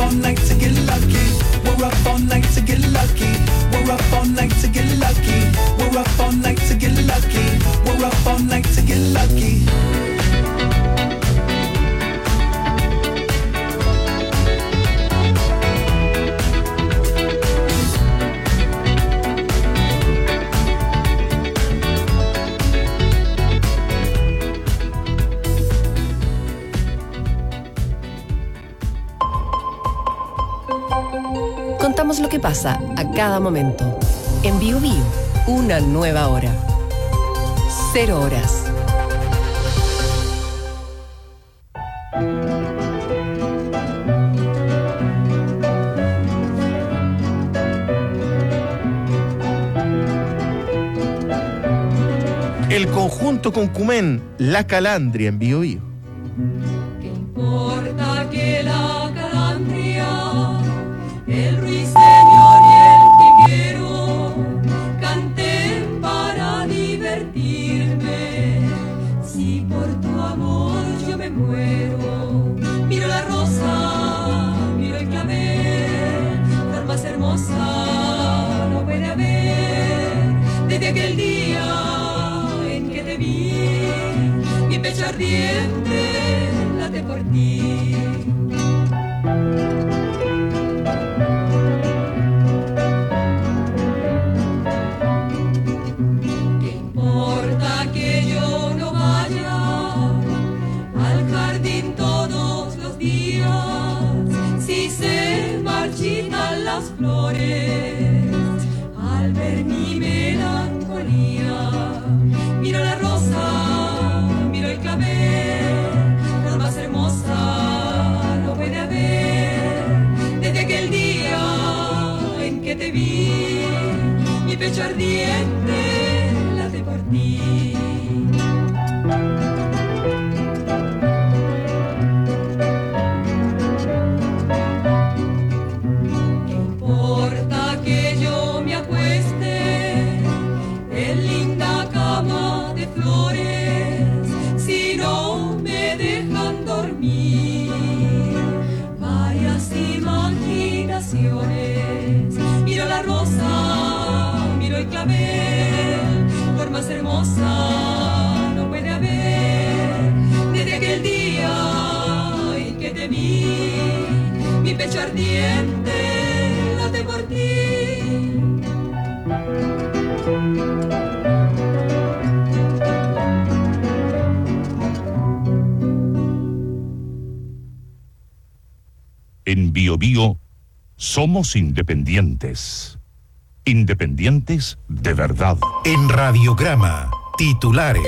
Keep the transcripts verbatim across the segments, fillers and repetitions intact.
all night to get lucky. We're up all night to get lucky. We're up all night to get lucky. We're up all night to get lucky. We're up all night to get lucky. Contamos lo que pasa a cada momento. En Bio Bio, una nueva hora. Cero horas. El conjunto con Cumén, La Calandria en Bio Bio. ¿Qué importa que la calandria, el ruiseñor y el jilguero canten para divertirme? Si por tu amor yo me muero, miro la rosa, miro el clavel, flor más hermosa no puede haber. Desde aquel día en que te vi, mi pecho ardiente late por ti. ¿Qué importa que yo no vaya al jardín todos los días si se marchitan las flores al ver mi melancolía? Miro la rosa, miro el clavel, flor más hermosa no puede haber. Desde aquel día en que te vi, mi pecho ardiente late por ti. ¿Qué importa que yo me acueste en linda cama de flores si no me dejan dormir? Varias imaginaciones. Miro la rosa, miro el clavel, flor más hermosa no puede haber. Desde aquel día en que te vi, mi pecho ardiente late por ti. En Bio Bio somos independientes. Independientes de verdad. En Radiograma, titulares.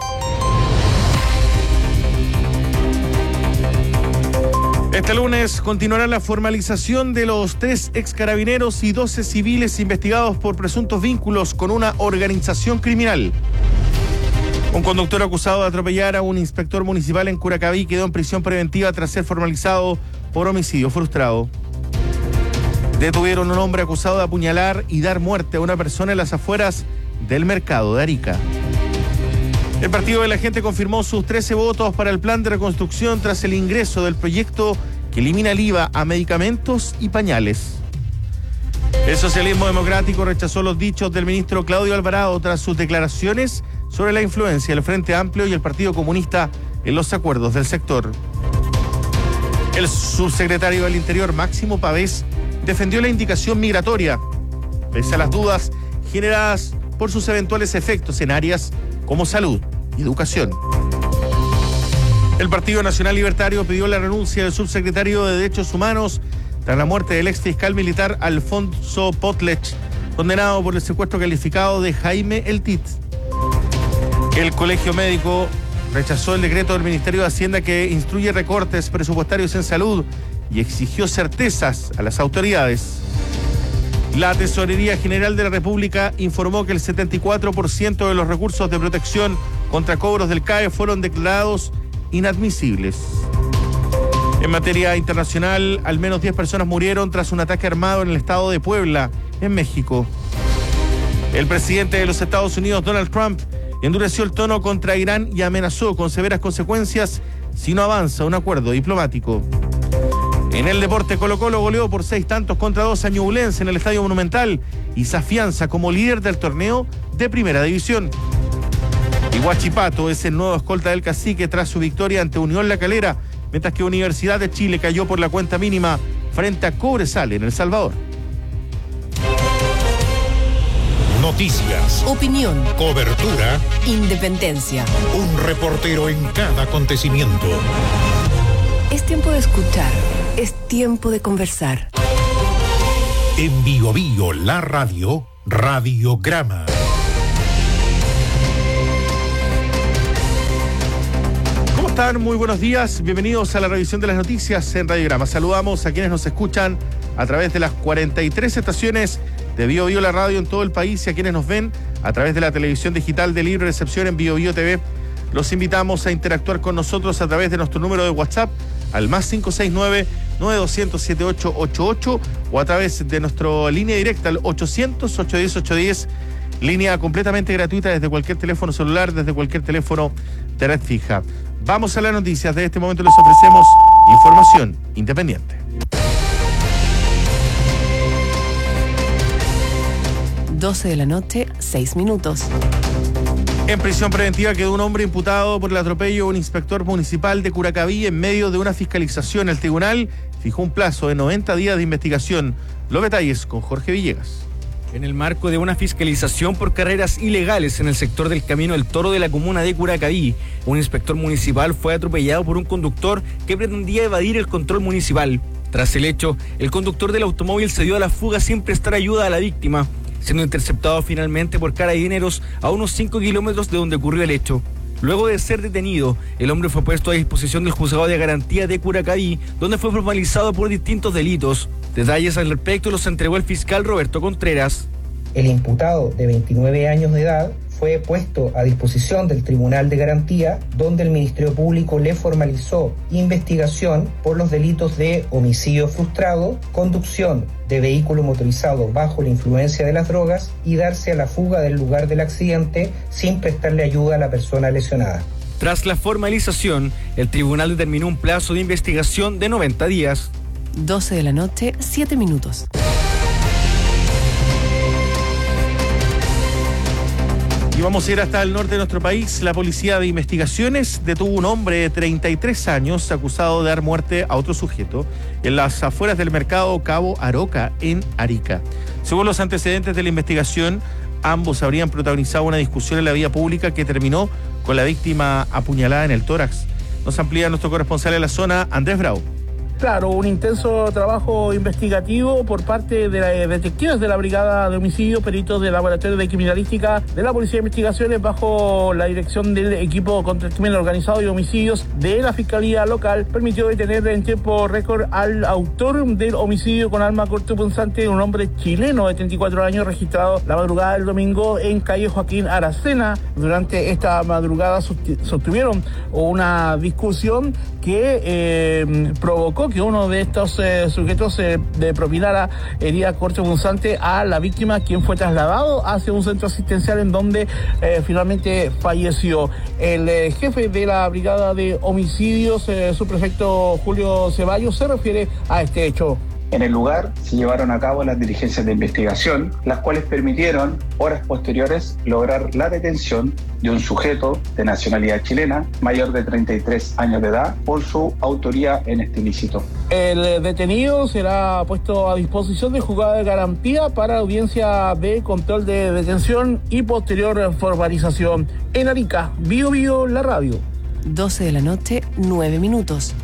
Este lunes continuará la formalización de los tres ex carabineros y doce civiles investigados por presuntos vínculos con una organización criminal. Un conductor acusado de atropellar a un inspector municipal en Curacaví quedó en prisión preventiva tras ser formalizado por homicidio frustrado. Detuvieron a un hombre acusado de apuñalar y dar muerte a una persona en las afueras del mercado de Arica. El Partido de la Gente confirmó sus trece votos para el plan de reconstrucción tras el ingreso del proyecto que elimina el I V A a medicamentos y pañales. El socialismo democrático rechazó los dichos del ministro Claudio Alvarado tras sus declaraciones sobre la influencia del Frente Amplio y el Partido Comunista en los acuerdos del sector. El subsecretario del Interior, Máximo Pavés, defendió la indicación migratoria, pese a las dudas generadas por sus eventuales efectos en áreas como salud y educación. El Partido Nacional Libertario pidió la renuncia del subsecretario de Derechos Humanos tras la muerte del ex fiscal militar Alfonso Potlech, condenado por el secuestro calificado de Jaime El Tit. El Colegio Médico rechazó el decreto del Ministerio de Hacienda que instruye recortes presupuestarios en salud y exigió certezas a las autoridades. La Tesorería General de la República informó que el setenta y cuatro por ciento de los recursos de protección contra cobros del C A E fueron declarados inadmisibles. En materia internacional, al menos diez personas murieron tras un ataque armado en el estado de Puebla, en México. El presidente de los Estados Unidos, Donald Trump, endureció el tono contra Irán y amenazó con severas consecuencias si no avanza un acuerdo diplomático. En el deporte, Colo-Colo goleó por seis tantos contra dos a Ñublense en el Estadio Monumental y se afianza como líder del torneo de Primera División. Y Huachipato es el nuevo escolta del Cacique tras su victoria ante Unión La Calera, mientras que Universidad de Chile cayó por la cuenta mínima frente a Cobresal en El Salvador. Noticias, Opinión, cobertura, independencia. un reportero en cada acontecimiento. Es tiempo de escuchar, es tiempo de conversar. En Bio Bio, la radio, Radiograma. ¿Cómo están? Muy buenos días. Bienvenidos a la revisión de las noticias en Radiograma. Saludamos a quienes nos escuchan a través de las cuarenta y tres estaciones de Bio Bio, la radio en todo el país, y a quienes nos ven a través de la televisión digital de libre recepción en Bio Bio T V. Los invitamos a interactuar con nosotros a través de nuestro número de WhatsApp al más cinco seis nueve, nueve dos cero, siete ocho ocho ocho o a través de nuestra línea directa al ochocientos, ochocientos diez, ochocientos diez, línea completamente gratuita desde cualquier teléfono celular, desde cualquier teléfono de red fija. Vamos a las noticias. De este momento les ofrecemos información independiente. doce de la noche, seis minutos. En prisión preventiva quedó un hombre imputado por el atropello a un inspector municipal de Curacaví en medio de una fiscalización. El tribunal fijó un plazo de noventa días de investigación. Los detalles con Jorge Villegas. En el marco de una fiscalización por carreras ilegales en el sector del Camino del Toro de la comuna de Curacaví, un inspector municipal fue atropellado por un conductor que pretendía evadir el control municipal. Tras el hecho, el conductor del automóvil se dio a la fuga sin prestar ayuda a la víctima, siendo interceptado finalmente por carabineros a unos cinco kilómetros de donde ocurrió el hecho. Luego de ser detenido, el hombre fue puesto a disposición del juzgado de garantía de Curacaví, donde fue formalizado por distintos delitos. Detalles al respecto los entregó el fiscal Roberto Contreras. El imputado de veintinueve años de edad fue puesto a disposición del Tribunal de Garantía, donde el Ministerio Público le formalizó investigación por los delitos de homicidio frustrado, conducción de vehículo motorizado bajo la influencia de las drogas y darse a la fuga del lugar del accidente sin prestarle ayuda a la persona lesionada. Tras la formalización, el tribunal determinó un plazo de investigación de noventa días. doce de la noche, siete minutos. Y vamos a ir hasta el norte de nuestro país. La Policía de Investigaciones detuvo a un hombre de treinta y tres años acusado de dar muerte a otro sujeto en las afueras del mercado Cabo Aroca, en Arica. Según los antecedentes de la investigación, ambos habrían protagonizado una discusión en la vía pública que terminó con la víctima apuñalada en el tórax. Nos amplía nuestro corresponsal en la zona, Andrés Bravo. Claro, un intenso trabajo investigativo por parte de la, detectives de la Brigada de Homicidio, peritos del Laboratorio de Criminalística de la Policía de Investigaciones bajo la dirección del equipo contra el crimen organizado y homicidios de la Fiscalía Local, permitió detener en tiempo récord al autor del homicidio con arma cortopunzante, un hombre chileno de treinta y cuatro años registrado la madrugada del domingo en calle Joaquín Aracena. Durante esta madrugada sostuvieron una discusión que eh, provocó que uno de estos eh, sujetos eh, de propinara herida cortopunzante a la víctima, quien fue trasladado hacia un centro asistencial en donde eh, finalmente falleció. El eh, jefe de la Brigada de Homicidios, eh, subprefecto Julio Ceballos, se refiere a este hecho. En el lugar se llevaron a cabo las diligencias de investigación, las cuales permitieron, horas posteriores, lograr la detención de un sujeto de nacionalidad chilena, mayor de treinta y tres años de edad, por su autoría en este ilícito. El detenido será puesto a disposición del juzgado de garantía para audiencia de control de detención y posterior formalización. En Arica, Bio Bio, la radio. doce de la noche, nueve minutos.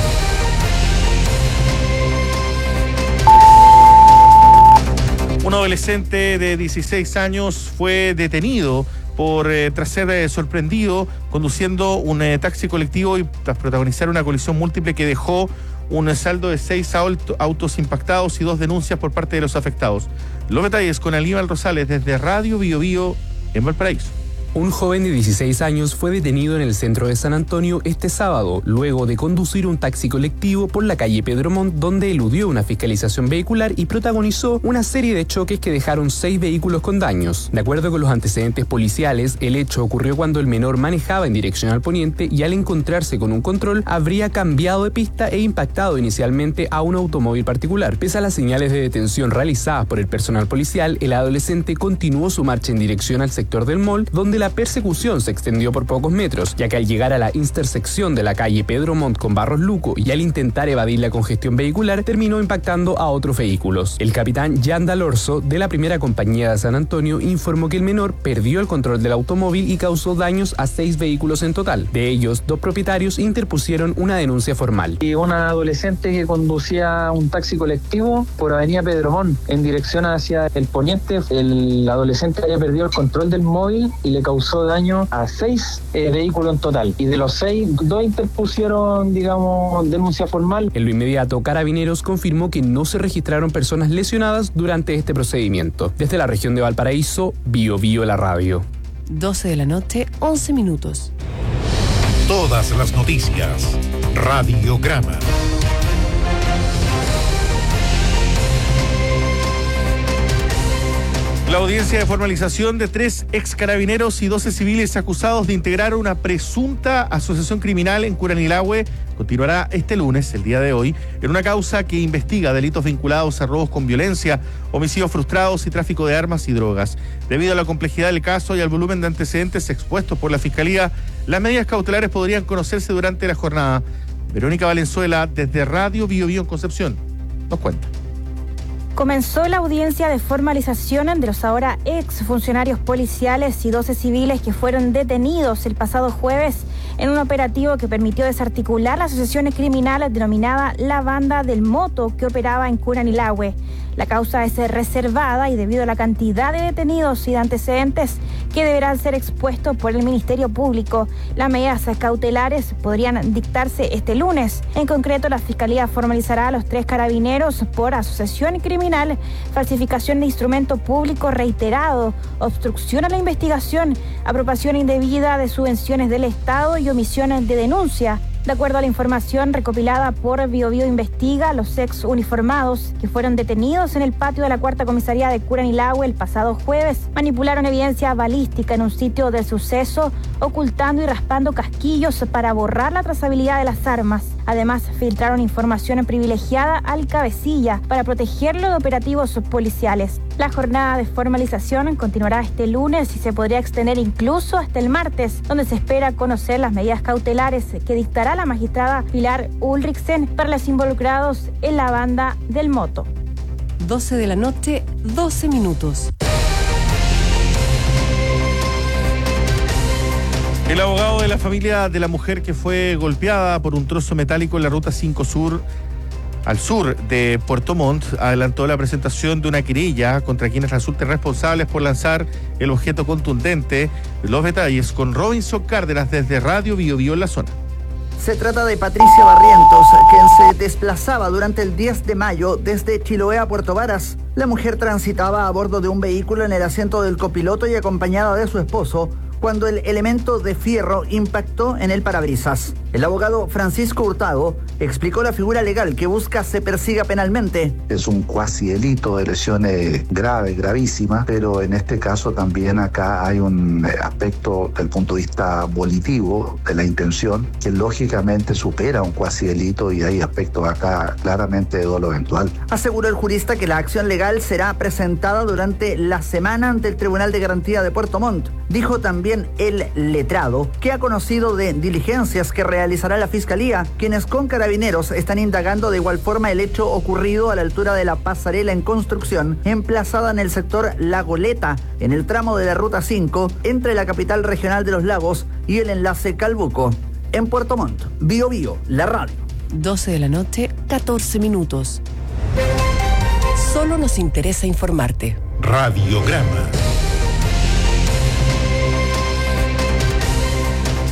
Un adolescente de dieciséis años fue detenido por eh, tras ser eh, sorprendido conduciendo un eh, taxi colectivo y tras protagonizar una colisión múltiple que dejó un saldo de seis auto, autos impactados y dos denuncias por parte de los afectados. Los detalles con Aníbal Rosales desde Radio Bio Bio en Valparaíso. Un joven de dieciséis años fue detenido en el centro de San Antonio este sábado, luego de conducir un taxi colectivo por la calle Pedro Montt, donde eludió una fiscalización vehicular y protagonizó una serie de choques que dejaron seis vehículos con daños. De acuerdo con los antecedentes policiales, el hecho ocurrió cuando el menor manejaba en dirección al poniente y al encontrarse con un control habría cambiado de pista e impactado inicialmente a un automóvil particular. Pese a las señales de detención realizadas por el personal policial, el adolescente continuó su marcha en dirección al sector del mall, donde la persecución se extendió por pocos metros, ya que al llegar a la intersección de la calle Pedro Montt con Barros Luco y al intentar evadir la congestión vehicular, terminó impactando a otros vehículos. El capitán Jan Dalorzo, de la primera compañía de San Antonio, informó que el menor perdió el control del automóvil y causó daños a seis vehículos en total. De ellos, dos propietarios interpusieron una denuncia formal. Y una adolescente que conducía un taxi colectivo por avenida Pedro Montt en dirección hacia el poniente, el adolescente había perdido el control del móvil y le causó daño a seis eh, vehículos en total. Y de los seis, dos interpusieron, digamos, denuncia formal. En lo inmediato, Carabineros confirmó que no se registraron personas lesionadas durante este procedimiento. Desde la región de Valparaíso, Bio Bio la radio. doce de la noche, once minutos. Todas las noticias. Radiograma. La audiencia de formalización de tres ex carabineros y doce civiles acusados de integrar una presunta asociación criminal en Curanilahue continuará este lunes, el día de hoy, en una causa que investiga delitos vinculados a robos con violencia, homicidios frustrados y tráfico de armas y drogas. Debido a la complejidad del caso y al volumen de antecedentes expuestos por la Fiscalía, las medidas cautelares podrían conocerse durante la jornada. Verónica Valenzuela, desde Radio Bio Bio en Concepción, nos cuenta. Comenzó la audiencia de formalización de los ahora ex funcionarios policiales y doce civiles que fueron detenidos el pasado jueves en un operativo que permitió desarticular la asociación criminal denominada La Banda del Moto, que operaba en Curanilahue. La causa es reservada y debido a la cantidad de detenidos y de antecedentes que deberán ser expuestos por el Ministerio Público, las medidas cautelares podrían dictarse este lunes. En concreto, la Fiscalía formalizará a los tres carabineros por asociación criminal, falsificación de instrumento público reiterado, obstrucción a la investigación, apropiación indebida de subvenciones del Estado y omisiones de denuncia. De acuerdo a la información recopilada por Bio Bio Investiga, los ex uniformados que fueron detenidos en el patio de la cuarta comisaría de Curanilahue el pasado jueves manipularon evidencia balística en un sitio del suceso, ocultando y raspando casquillos para borrar la trazabilidad de las armas. Además, filtraron información privilegiada al cabecilla para protegerlo de operativos policiales. La jornada de formalización continuará este lunes y se podría extender incluso hasta el martes, donde se espera conocer las medidas cautelares que dictará la magistrada Pilar Ulrichsen para los involucrados en la banda del moto. doce de la noche, doce minutos. El abogado de la familia de la mujer que fue golpeada por un trozo metálico en la ruta cinco Sur, al sur de Puerto Montt, adelantó la presentación de una querella contra quienes resulten responsables por lanzar el objeto contundente. Los detalles con Robinson Cárdenas desde Radio Bio Bio en la zona. Se trata de Patricia Barrientos, quien se desplazaba durante el diez de mayo desde Chiloé a Puerto Varas. La mujer transitaba a bordo de un vehículo en el asiento del copiloto y acompañada de su esposo, cuando el elemento de fierro impactó en el parabrisas. El abogado Francisco Hurtado explicó la figura legal que busca se persiga penalmente. Es un cuasi delito de lesiones graves, gravísimas, pero en este caso también acá hay un aspecto del punto de vista volitivo de la intención que lógicamente supera un cuasi delito y hay aspectos acá claramente de dolo eventual. Aseguró el jurista que la acción legal será presentada durante la semana ante el Tribunal de Garantía de Puerto Montt. Dijo también el letrado que ha conocido de diligencias que realizará la Fiscalía, quienes con Carabineros están indagando de igual forma el hecho ocurrido a la altura de la pasarela en construcción, emplazada en el sector La Goleta, en el tramo de la Ruta cinco, entre la capital regional de los Lagos y el enlace Calbuco. En Puerto Montt, Bio Bio, la radio. doce de la noche, catorce minutos. Solo nos interesa informarte. Radiograma.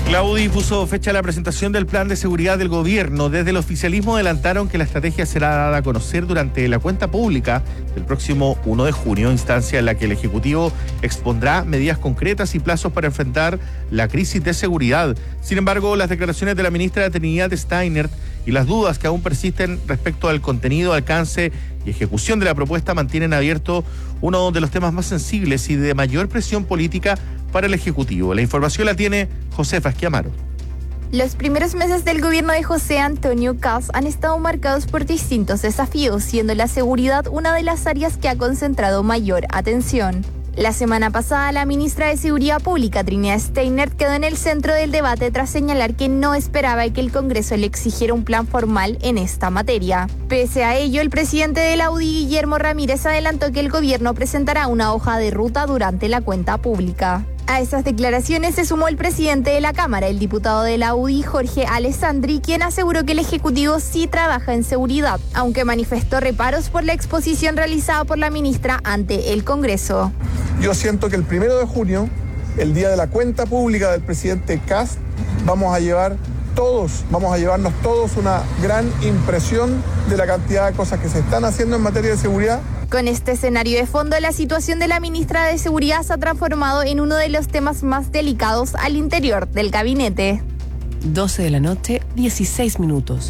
La U D I puso fecha a la presentación del plan de seguridad del gobierno. Desde el oficialismo adelantaron que la estrategia será dada a conocer durante la cuenta pública del próximo primero de junio, instancia en la que el Ejecutivo expondrá medidas concretas y plazos para enfrentar la crisis de seguridad. Sin embargo, las declaraciones de la ministra Trinidad Steiner y las dudas que aún persisten respecto al contenido, alcance y ejecución de la propuesta mantienen abierto uno de los temas más sensibles y de mayor presión política para el Ejecutivo. La información la tiene Josefa Esquiamaro. Los primeros meses del gobierno de José Antonio Kast han estado marcados por distintos desafíos, siendo la seguridad una de las áreas que ha concentrado mayor atención. La semana pasada, la ministra de Seguridad Pública, Trinidad Steiner, quedó en el centro del debate tras señalar que no esperaba que el Congreso le exigiera un plan formal en esta materia. Pese a ello, el presidente de la U D I, Guillermo Ramírez, adelantó que el gobierno presentará una hoja de ruta durante la cuenta pública. A esas declaraciones se sumó el presidente de la Cámara, el diputado de la U D I, Jorge Alessandri, quien aseguró que el Ejecutivo sí trabaja en seguridad, aunque manifestó reparos por la exposición realizada por la ministra ante el Congreso. Yo siento que el primero de junio, el día de la cuenta pública del presidente Kast, vamos a llevar todos, vamos a llevarnos todos una gran impresión de la cantidad de cosas que se están haciendo en materia de seguridad. Con este escenario de fondo, la situación de la ministra de Seguridad se ha transformado en uno de los temas más delicados al interior del gabinete. doce de la noche, dieciséis minutos.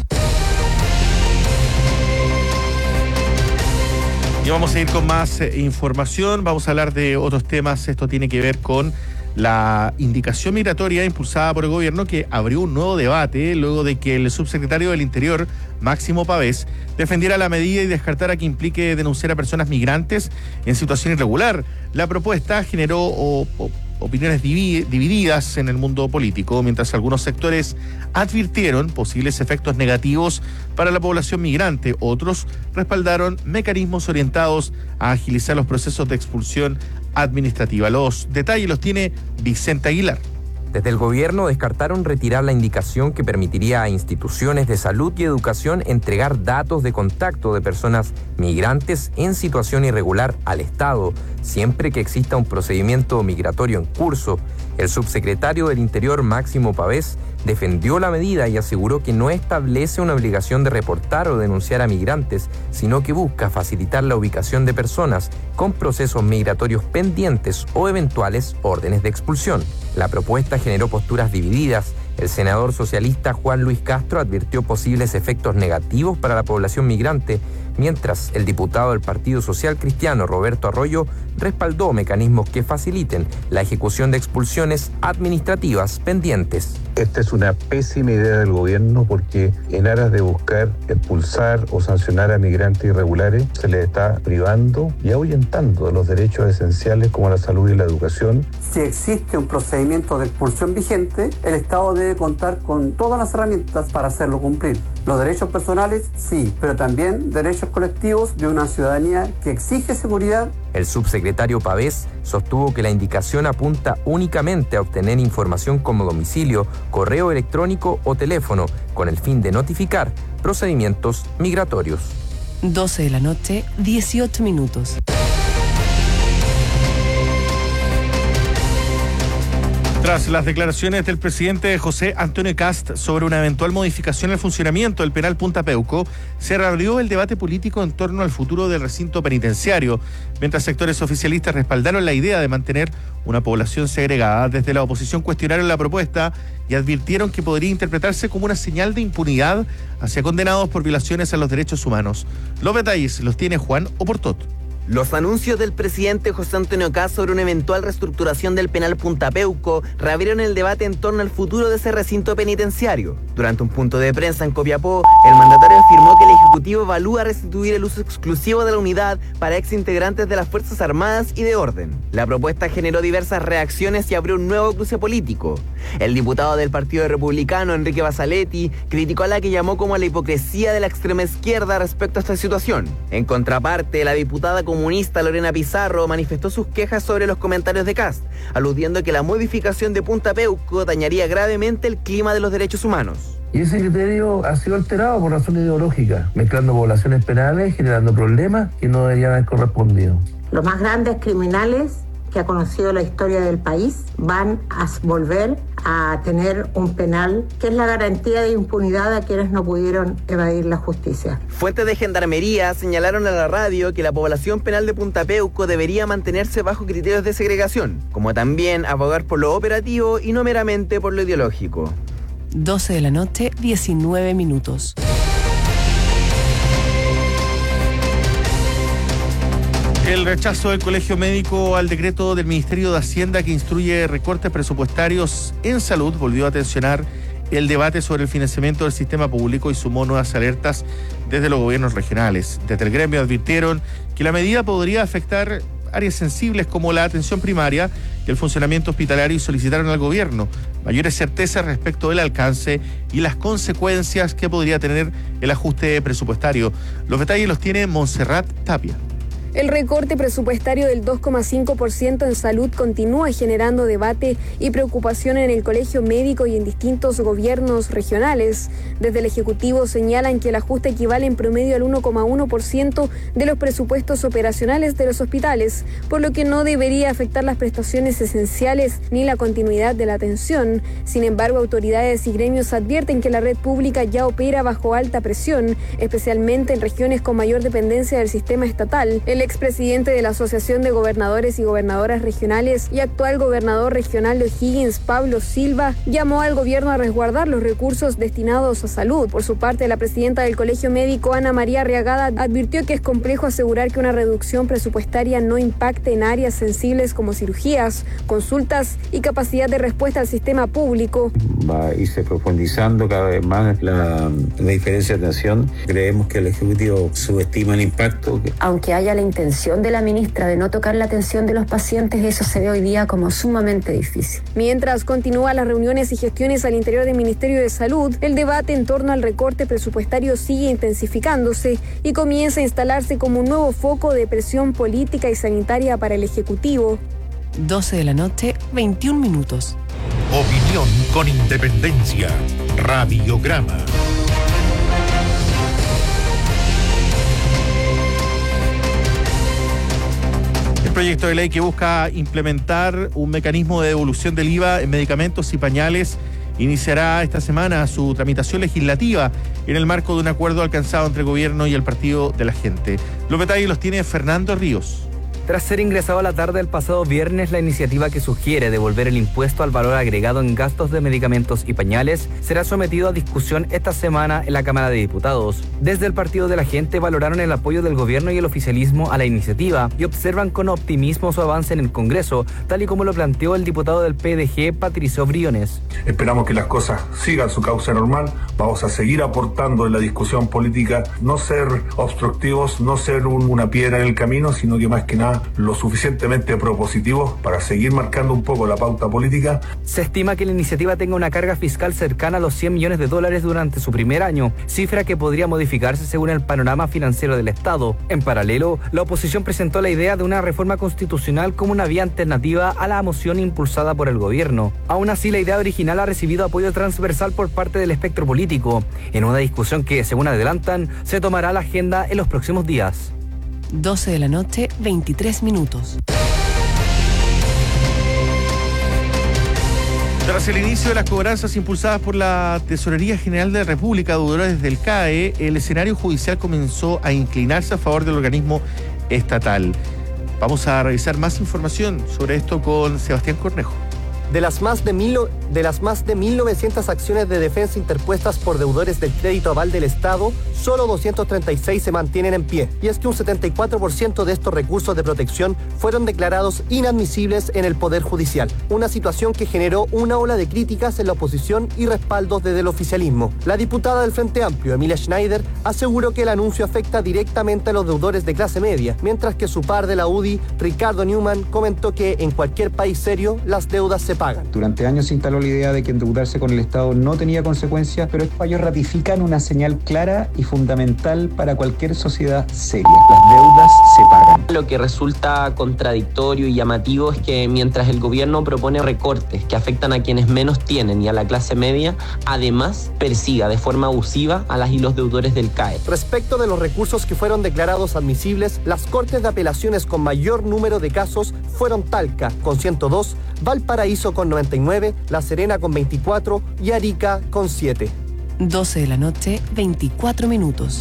Y vamos a ir con más eh, información, vamos a hablar de otros temas. Esto tiene que ver con la indicación migratoria impulsada por el gobierno, que abrió un nuevo debate luego de que el subsecretario del Interior, Máximo Pavés, defendiera la medida y descartara que implique denunciar a personas migrantes en situación irregular. La propuesta generó o, o, opiniones divididas en el mundo político, mientras algunos sectores advirtieron posibles efectos negativos para la población migrante. Otros respaldaron mecanismos orientados a agilizar los procesos de expulsión administrativa. Los detalles los tiene Vicente Aguilar. Desde el gobierno descartaron retirar la indicación que permitiría a instituciones de salud y educación entregar datos de contacto de personas migrantes en situación irregular al Estado, siempre que exista un procedimiento migratorio en curso. El subsecretario del Interior, Máximo Pavés, defendió la medida y aseguró que no establece una obligación de reportar o denunciar a migrantes, sino que busca facilitar la ubicación de personas con procesos migratorios pendientes o eventuales órdenes de expulsión. La propuesta generó posturas divididas. El senador socialista Juan Luis Castro advirtió posibles efectos negativos para la población migrante, mientras el diputado del Partido Social Cristiano, Roberto Arroyo, respaldó mecanismos que faciliten la ejecución de expulsiones administrativas pendientes. Esta es una pésima idea del gobierno porque en aras de buscar expulsar o sancionar a migrantes irregulares se les está privando y ahuyentando de los derechos esenciales como la salud y la educación. Si existe un procedimiento de expulsión vigente, el Estado debe contar con todas las herramientas para hacerlo cumplir. Los derechos personales, sí, pero también derechos colectivos de una ciudadanía que exige seguridad. El subsecretario Pavés sostuvo que la indicación apunta únicamente a obtener información como domicilio, correo electrónico o teléfono, con el fin de notificar procedimientos migratorios. doce de la noche, dieciocho minutos. Tras las declaraciones del presidente José Antonio Kast sobre una eventual modificación al funcionamiento del penal Punta Peuco, se reabrió el debate político en torno al futuro del recinto penitenciario, mientras sectores oficialistas respaldaron la idea de mantener una población segregada. Desde la oposición cuestionaron la propuesta y advirtieron que podría interpretarse como una señal de impunidad hacia condenados por violaciones a los derechos humanos. Los detalles los tiene Juan Oportot. Los anuncios del presidente José Antonio Kast sobre una eventual reestructuración del penal Punta Peuco reabrieron el debate en torno al futuro de ese recinto penitenciario. Durante un punto de prensa en Copiapó, el mandatario afirmó que el Ejecutivo evalúa restituir el uso exclusivo de la unidad para exintegrantes de las Fuerzas Armadas y de Orden. La propuesta generó diversas reacciones y abrió un nuevo cruce político. El diputado del Partido Republicano, Enrique Basaletti, criticó a la que llamó como la hipocresía de la extrema izquierda respecto a esta situación. En contraparte, la diputada comunista Lorena Pizarro manifestó sus quejas sobre los comentarios de Kast, aludiendo que la modificación de Punta Peuco dañaría gravemente el clima de los derechos humanos. Y ese criterio ha sido alterado por razones ideológicas, mezclando poblaciones penales, generando problemas que no deberían haber correspondido. Los más grandes criminales que que ha conocido la historia del país, van a volver a tener un penal que es la garantía de impunidad a quienes no pudieron evadir la justicia. Fuentes de Gendarmería señalaron a la radio que la población penal de Punta Peuco debería mantenerse bajo criterios de segregación, como también abogar por lo operativo y no meramente por lo ideológico. doce de la noche, diecinueve minutos. El rechazo del Colegio Médico al decreto del Ministerio de Hacienda que instruye recortes presupuestarios en salud volvió a tensionar el debate sobre el financiamiento del sistema público y sumó nuevas alertas desde los gobiernos regionales. Desde el gremio advirtieron que la medida podría afectar áreas sensibles como la atención primaria y el funcionamiento hospitalario y solicitaron al gobierno mayores certezas respecto del alcance y las consecuencias que podría tener el ajuste presupuestario. Los detalles los tiene Montserrat Tapia. El recorte presupuestario del dos coma cinco por ciento en salud continúa generando debate y preocupación en el Colegio Médico y en distintos gobiernos regionales. Desde el Ejecutivo señalan que el ajuste equivale en promedio al uno coma uno por ciento de los presupuestos operacionales de los hospitales, por lo que no debería afectar las prestaciones esenciales ni la continuidad de la atención. Sin embargo, autoridades y gremios advierten que la red pública ya opera bajo alta presión, especialmente en regiones con mayor dependencia del sistema estatal. El expresidente de la Asociación de Gobernadores y Gobernadoras Regionales y actual gobernador regional de O'Higgins, Pablo Silva, llamó al gobierno a resguardar los recursos destinados a salud. Por su parte, la presidenta del Colegio Médico, Ana María Arriagada, advirtió que es complejo asegurar que una reducción presupuestaria no impacte en áreas sensibles como cirugías, consultas y capacidad de respuesta al sistema público. Va a irse profundizando cada vez más la, la diferencia de atención. Creemos que el Ejecutivo subestima el impacto. Aunque haya la intención de la ministra de no tocar la atención de los pacientes, eso se ve hoy día como sumamente difícil. Mientras continúan las reuniones y gestiones al interior del Ministerio de Salud, el debate en torno al recorte presupuestario sigue intensificándose y comienza a instalarse como un nuevo foco de presión política y sanitaria para el Ejecutivo. doce de la noche, veintiún minutos. Opinión con independencia. Radiograma. El proyecto de ley que busca implementar un mecanismo de devolución del I V A en medicamentos y pañales iniciará esta semana su tramitación legislativa en el marco de un acuerdo alcanzado entre el gobierno y el Partido de la Gente. Los detalles los tiene Fernando Ríos. Tras ser ingresado a la tarde del pasado viernes, la iniciativa que sugiere devolver el impuesto al valor agregado en gastos de medicamentos y pañales será sometido a discusión esta semana en la Cámara de Diputados. Desde el Partido de la Gente valoraron el apoyo del gobierno y el oficialismo a la iniciativa y observan con optimismo su avance en el Congreso, tal y como lo planteó el diputado del P D G, Patricio Briones. Esperamos que las cosas sigan su cauce normal, vamos a seguir aportando en la discusión política, no ser obstructivos, no ser un, una piedra en el camino, sino que más que nada lo suficientemente propositivos para seguir marcando un poco la pauta política. Se estima que la iniciativa tenga una carga fiscal cercana a los cien millones de dólares durante su primer año, cifra que podría modificarse según el panorama financiero del Estado. En paralelo, la oposición presentó la idea de una reforma constitucional como una vía alternativa a la moción impulsada por el gobierno. Aún así, la idea original ha recibido apoyo transversal por parte del espectro político, en una discusión que, según adelantan, se tomará la agenda en los próximos días. doce de la noche, veintitrés minutos. Tras el inicio de las cobranzas impulsadas por la Tesorería General de la República, deudores del C A E, el escenario judicial comenzó a inclinarse a favor del organismo estatal. Vamos a revisar más información sobre esto con Sebastián Cornejo. De las más de mil, de las más de mil novecientas acciones de defensa interpuestas por deudores del crédito aval del Estado, solo doscientos treinta y seis se mantienen en pie. Y es que un setenta y cuatro por ciento de estos recursos de protección fueron declarados inadmisibles en el Poder Judicial. Una situación que generó una ola de críticas en la oposición y respaldos desde el oficialismo. La diputada del Frente Amplio, Emilia Schneider, aseguró que el anuncio afecta directamente a los deudores de clase media, mientras que su par de la U D I, Ricardo Newman, comentó que en cualquier país serio las deudas se pagan. Durante años se instaló la idea de que endeudarse con el Estado no tenía consecuencias, pero estos fallos ratifican una señal clara y fundamental para cualquier sociedad seria. Las deudas se pagan. Lo que resulta contradictorio y llamativo es que mientras el gobierno propone recortes que afectan a quienes menos tienen y a la clase media, además persiga de forma abusiva a las y los deudores del C A E. Respecto de los recursos que fueron declarados admisibles, las cortes de apelaciones con mayor número de casos fueron Talca con ciento dos, Valparaíso con noventa y nueve, La Serena con veinticuatro y Arica con siete. doce de la noche, veinticuatro minutos.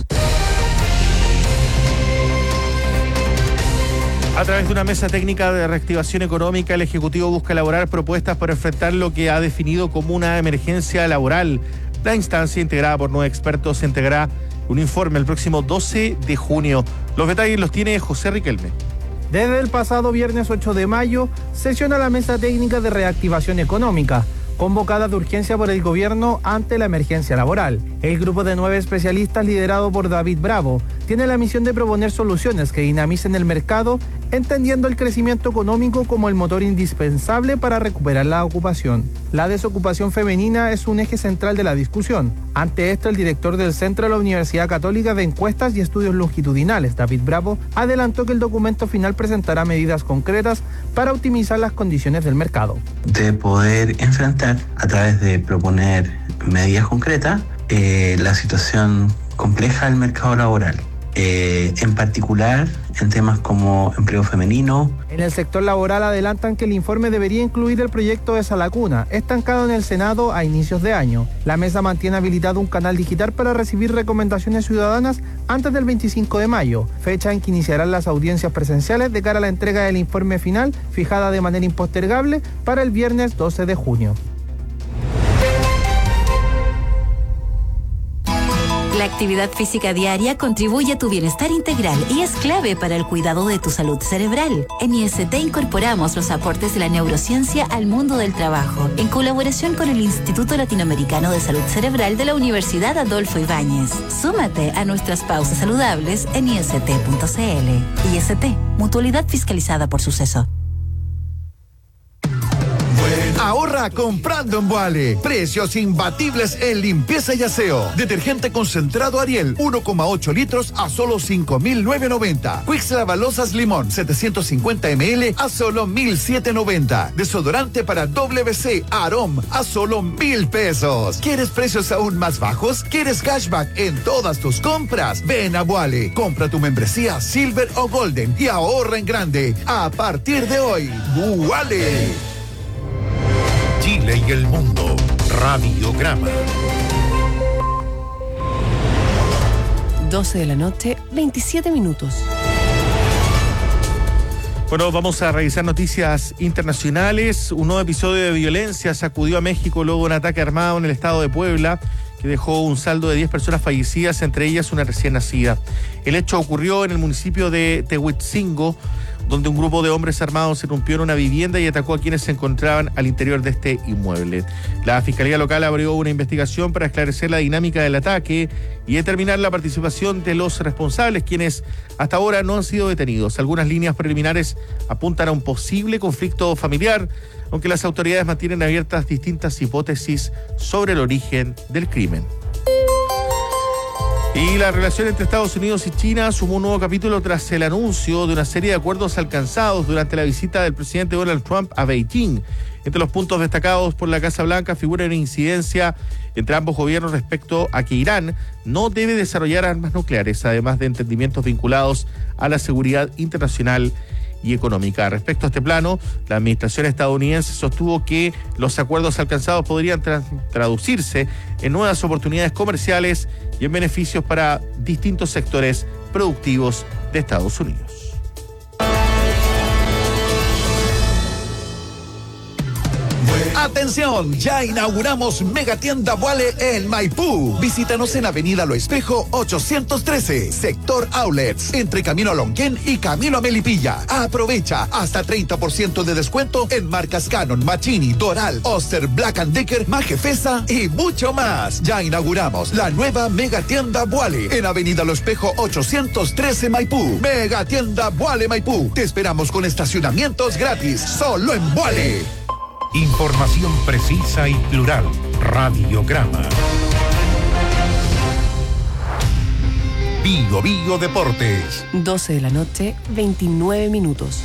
A través de una mesa técnica de reactivación económica, el Ejecutivo busca elaborar propuestas para enfrentar lo que ha definido como una emergencia laboral. La instancia, integrada por nueve expertos, entregará un informe el próximo doce de junio. Los detalles los tiene José Riquelme. Desde el pasado viernes ocho de mayo, sesiona la mesa técnica de reactivación económica, convocada de urgencia por el gobierno ante la emergencia laboral. El grupo de nueve especialistas, liderado por David Bravo, tiene la misión de proponer soluciones que dinamicen el mercado, entendiendo el crecimiento económico como el motor indispensable para recuperar la ocupación. La desocupación femenina es un eje central de la discusión. Ante esto, el director del Centro de la Universidad Católica de Encuestas y Estudios Longitudinales, David Bravo, adelantó que el documento final presentará medidas concretas para optimizar las condiciones del mercado. De poder enfrentar, a través de proponer medidas concretas, eh, la situación compleja del mercado laboral. Eh, en particular en temas como empleo femenino. En el sector laboral adelantan que el informe debería incluir el proyecto de Salacuna, estancado en el Senado a inicios de año. La mesa mantiene habilitado un canal digital para recibir recomendaciones ciudadanas antes del veinticinco de mayo, fecha en que iniciarán las audiencias presenciales de cara a la entrega del informe final, fijada de manera impostergable para el viernes doce de junio. La actividad física diaria contribuye a tu bienestar integral y es clave para el cuidado de tu salud cerebral. En I S T incorporamos los aportes de la neurociencia al mundo del trabajo, en colaboración con el Instituto Latinoamericano de Salud Cerebral de la Universidad Adolfo Ibáñez. Súmate a nuestras pausas saludables en I S T punto C L. I S T, mutualidad fiscalizada por Suceso. Ahorra comprando en Vuale. Precios imbatibles en limpieza y aseo. Detergente concentrado Ariel, uno coma ocho litros a solo cinco mil novecientos noventa. Quicks Lavalosas Limón, setecientos cincuenta mililitros a solo mil setecientos noventa. Desodorante para W C Arom a solo mil pesos. ¿Quieres precios aún más bajos? ¿Quieres cashback en todas tus compras? Ven a Vuale. Compra tu membresía Silver o Golden y ahorra en grande. A partir de hoy, Vuale. Chile y el mundo. Radiograma. doce de la noche, veintisiete minutos. Bueno, vamos a revisar noticias internacionales. Un nuevo episodio de violencia sacudió a México luego de un ataque armado en el estado de Puebla, que dejó un saldo de diez personas fallecidas, entre ellas una recién nacida. El hecho ocurrió en el municipio de Tehuitzingo, donde un grupo de hombres armados irrumpió en una vivienda y atacó a quienes se encontraban al interior de este inmueble. La Fiscalía Local abrió una investigación para esclarecer la dinámica del ataque y determinar la participación de los responsables, quienes hasta ahora no han sido detenidos. Algunas líneas preliminares apuntan a un posible conflicto familiar, aunque las autoridades mantienen abiertas distintas hipótesis sobre el origen del crimen. Y la relación entre Estados Unidos y China sumó un nuevo capítulo tras el anuncio de una serie de acuerdos alcanzados durante la visita del presidente Donald Trump a Beijing. Entre los puntos destacados por la Casa Blanca figura una incidencia entre ambos gobiernos respecto a que Irán no debe desarrollar armas nucleares, además de entendimientos vinculados a la seguridad internacional y económica. Respecto a este plano, la administración estadounidense sostuvo que los acuerdos alcanzados podrían tra- traducirse en nuevas oportunidades comerciales y en beneficios para distintos sectores productivos de Estados Unidos. Atención, ya inauguramos Megatienda Vuale en Maipú. Visítanos en Avenida Lo Espejo ochocientos trece, sector Outlets, entre Camino a Lonquén y Camino a Melipilla. Aprovecha hasta treinta por ciento de descuento en marcas Canon, Machini, Doral, Oster, Black and Decker, Majefesa y mucho más. Ya inauguramos la nueva Megatienda Vuale en Avenida Lo Espejo ochocientos trece, Maipú. Megatienda Vuale Maipú. Te esperamos con estacionamientos gratis, solo en Vuale. Información precisa y plural. Radiograma. Bio Bio Deportes. doce de la noche, veintinueve minutos.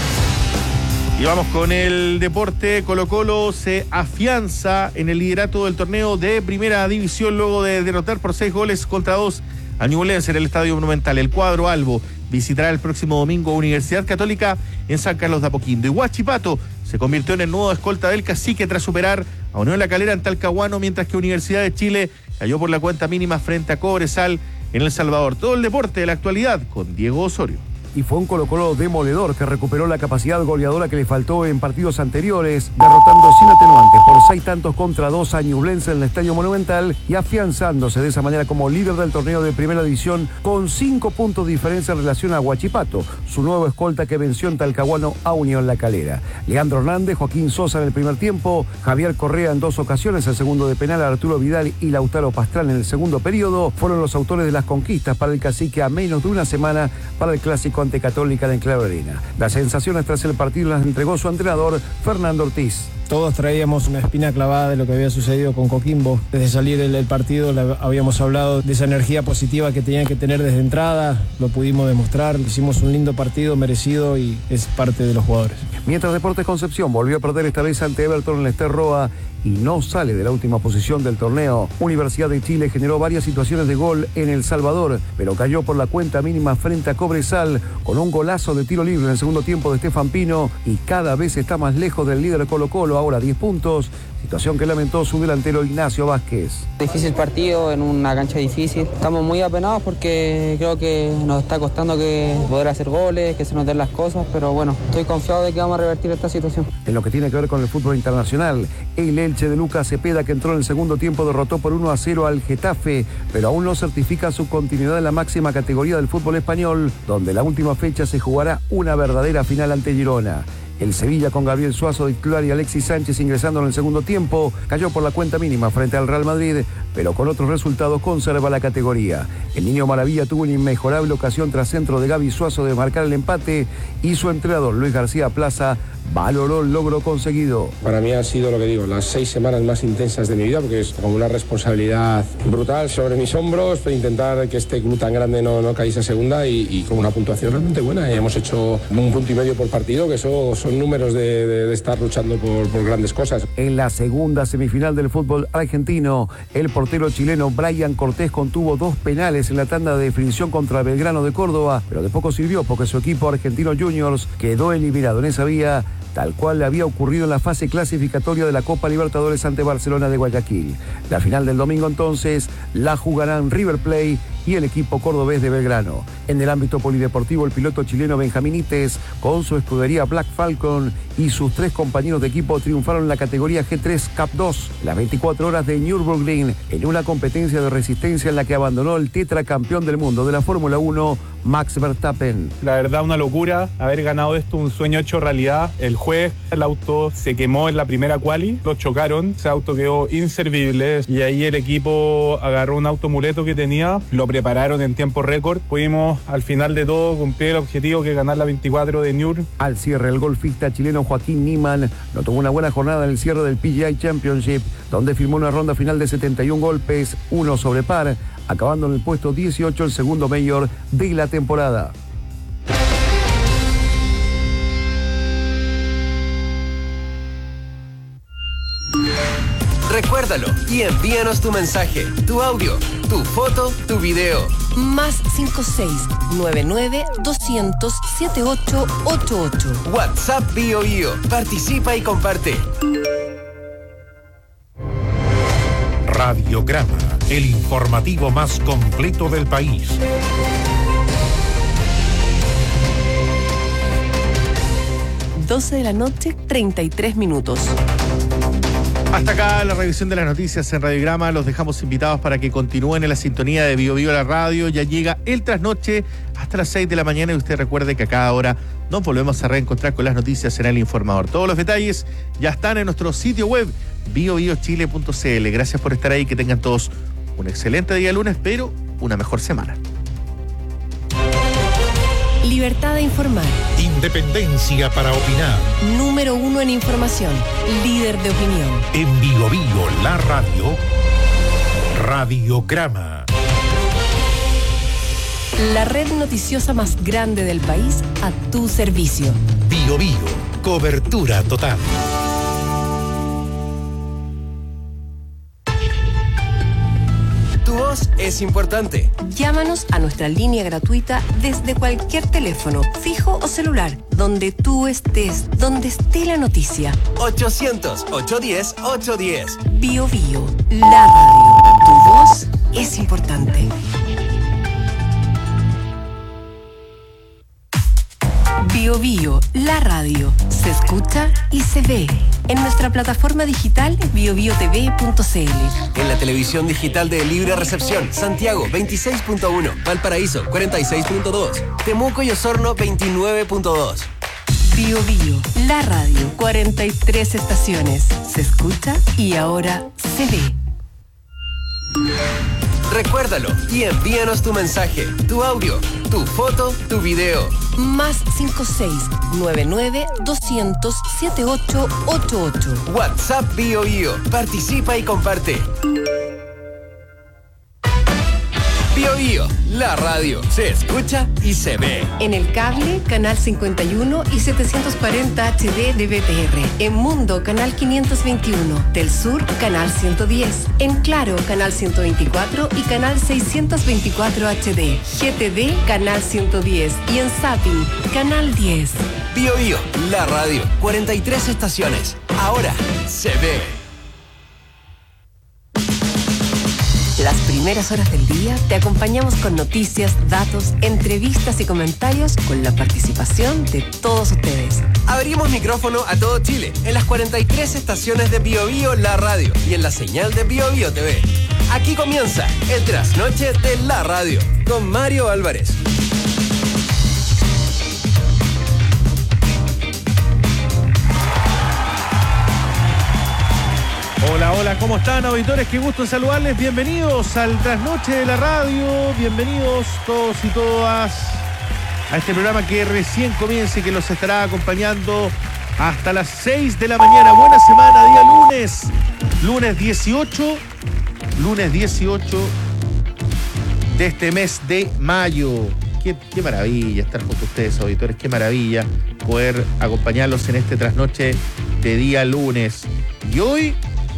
Y vamos con el deporte. Colo-Colo se afianza en el liderato del torneo de Primera División luego de derrotar por seis goles contra dos a Ñublense en el Estadio Monumental. El cuadro albo visitará el próximo domingo Universidad Católica en San Carlos de Apoquindo. Y Huachipato se convirtió en el nuevo escolta del Cacique tras superar a Unión La Calera en Talcahuano, mientras que Universidad de Chile cayó por la cuenta mínima frente a Cobresal en El Salvador. Todo el deporte de la actualidad con Diego Osorio. Y fue un Colo-Colo demoledor que recuperó la capacidad goleadora que le faltó en partidos anteriores, derrotando sin atenuantes por seis tantos contra dos a Ñublense en el Estadio Monumental y afianzándose de esa manera como líder del torneo de Primera División con cinco puntos de diferencia en relación a Huachipato, su nuevo escolta que venció en Talcahuano a Unión La Calera. Leandro Hernández, Joaquín Sosa en el primer tiempo, Javier Correa en dos ocasiones, el segundo de penal, Arturo Vidal y Lautaro Pastrana en el segundo periodo, fueron los autores de las conquistas para el Cacique a menos de una semana para el clásico ante Católica de Enclave Arena. Las sensaciones tras el partido las entregó su entrenador Fernando Ortiz. Todos traíamos una espina clavada de lo que había sucedido con Coquimbo. Desde salir del partido la, habíamos hablado de esa energía positiva que tenían que tener desde entrada. Lo pudimos demostrar. Hicimos un lindo partido, merecido, y es parte de los jugadores. Mientras Deportes Concepción volvió a perder esta vez ante Everton en el Ester Roa y no sale de la última posición del torneo, Universidad de Chile generó varias situaciones de gol en El Salvador, pero cayó por la cuenta mínima frente a Cobresal con un golazo de tiro libre en el segundo tiempo de Estefan Pino y cada vez está más lejos del líder Colo-Colo, ahora diez puntos, situación que lamentó su delantero Ignacio Vázquez. Difícil partido en una cancha difícil. Estamos muy apenados porque creo que nos está costando que poder hacer goles, que se nos den las cosas, pero bueno, estoy confiado de que vamos a revertir esta situación. En lo que tiene que ver con el fútbol internacional, el Elche de Lucas Cepeda, que entró en el segundo tiempo, derrotó por uno a cero al Getafe, pero aún no certifica su continuidad en la máxima categoría del fútbol español, donde la última fecha se jugará una verdadera final ante Girona. El Sevilla, con Gabriel Suazo de titular y Alexis Sánchez ingresando en el segundo tiempo, cayó por la cuenta mínima frente al Real Madrid, pero con otros resultados conserva la categoría. El Niño Maravilla tuvo una inmejorable ocasión tras centro de Gaby Suazo de marcar el empate y su entrenador Luis García Plaza valoró el logro conseguido. Para mí ha sido, lo que digo, las seis semanas más intensas de mi vida, porque es como una responsabilidad brutal sobre mis hombros, para intentar que este club tan grande no, no caiga a segunda y, y con una puntuación realmente buena. Y hemos hecho un punto y medio por partido, que eso son números de, de, de estar luchando por, por grandes cosas. En la segunda semifinal del fútbol argentino, el portero chileno Brian Cortés contuvo dos penales en la tanda de definición contra Belgrano de Córdoba, pero de poco sirvió porque su equipo Argentino Juniors quedó eliminado en esa vía, tal cual le había ocurrido en la fase clasificatoria de la Copa Libertadores ante Barcelona de Guayaquil. La final del domingo entonces la jugarán River Plate y el equipo cordobés de Belgrano. En el ámbito polideportivo, el piloto chileno Benjamín Ites, con su escudería Black Falcon y sus tres compañeros de equipo, triunfaron en la categoría G tres Cup dos, las veinticuatro horas de Nürburgring, en una competencia de resistencia en la que abandonó el tetracampeón del mundo de la Fórmula uno, Max Verstappen. La verdad, una locura haber ganado esto, un sueño hecho realidad. El jueves el auto se quemó en la primera quali, lo chocaron, ese auto quedó inservible y ahí el equipo agarró un auto muleto que tenía, lo prepararon en tiempo récord. Pudimos al final de todo cumplir el objetivo, que es ganar la veinticuatro de Nür. Al cierre, el golfista chileno Joaquín Niemann no tuvo una buena jornada en el cierre del P G A Championship, donde firmó una ronda final de setenta y un golpes, uno sobre par, acabando en el puesto dieciocho, el segundo mayor de la temporada. Recuérdalo y envíanos tu mensaje, tu audio, tu foto, tu video. Más cinco seis nueve nueve doscientos setenta y ocho ochenta y ocho. WhatsApp Bio Bio. Participa y comparte. Radiograma, el informativo más completo del país. doce de la noche, treinta y tres minutos. Hasta acá la revisión de las noticias en Radiograma. Los dejamos invitados para que continúen en la sintonía de Bio Bio la radio. Ya llega el trasnoche hasta las seis de la mañana y usted recuerde que a cada hora nos volvemos a reencontrar con las noticias en El Informador. Todos los detalles ya están en nuestro sitio web bio bio chile punto c l. Gracias por estar ahí, que tengan todos un excelente día lunes, pero una mejor semana. Libertad de informar. Independencia para opinar. Número uno en información. Líder de opinión. En Bio Bio, la radio. Radiograma. La red noticiosa más grande del país a tu servicio. Bio Bio, cobertura total. Tu voz es importante. Llámanos a nuestra línea gratuita desde cualquier teléfono, fijo o celular, donde tú estés, donde esté la noticia. ochocientos, ochocientos diez, ochocientos diez. Bio Bio, la radio. Tu voz es importante. Bio Bio, la radio. Se escucha y se ve. En nuestra plataforma digital bio bio t v punto c l. En la televisión digital de Libre Recepción, Santiago veintiséis punto uno, Valparaíso cuarenta y seis punto dos, Temuco y Osorno veintinueve punto dos. Bio Bio, la radio. cuarenta y tres estaciones. Se escucha y ahora se ve. Recuérdalo y envíanos tu mensaje, tu audio, tu foto, tu video. Más cinco seis nueve nueve doscientos setenta y ocho ochenta y ocho. WhatsApp Bio Bio. Participa y comparte. Bio Bio, la radio. Se escucha y se ve. En el cable, canal cincuenta y uno y setecientos cuarenta H D de B T R. En Mundo, canal quinientos veintiuno. Del Sur, canal ciento diez. En Claro, canal ciento veinticuatro y canal seiscientos veinticuatro H D. G T D, canal ciento diez. Y en Zapping, canal diez. Bio Bio, la radio. cuarenta y tres estaciones. Ahora se ve. Las primeras horas del día te acompañamos con noticias, datos, entrevistas y comentarios con la participación de todos ustedes. Abrimos micrófono a todo Chile en las cuarenta y tres estaciones de Bio Bio, la radio y en la señal de Bio Bio T V. Aquí comienza el trasnoche de la radio con Mario Álvarez. Hola, hola, ¿cómo están, auditores? Qué gusto en saludarles. Bienvenidos al Trasnoche de la Radio. Bienvenidos todos y todas a este programa que recién comienza y que los estará acompañando hasta las seis de la mañana. Buena semana, día lunes. Lunes dieciocho. Lunes dieciocho de este mes de mayo. Qué, qué maravilla estar junto a ustedes, auditores. Qué maravilla poder acompañarlos en este trasnoche de día lunes. Y hoy,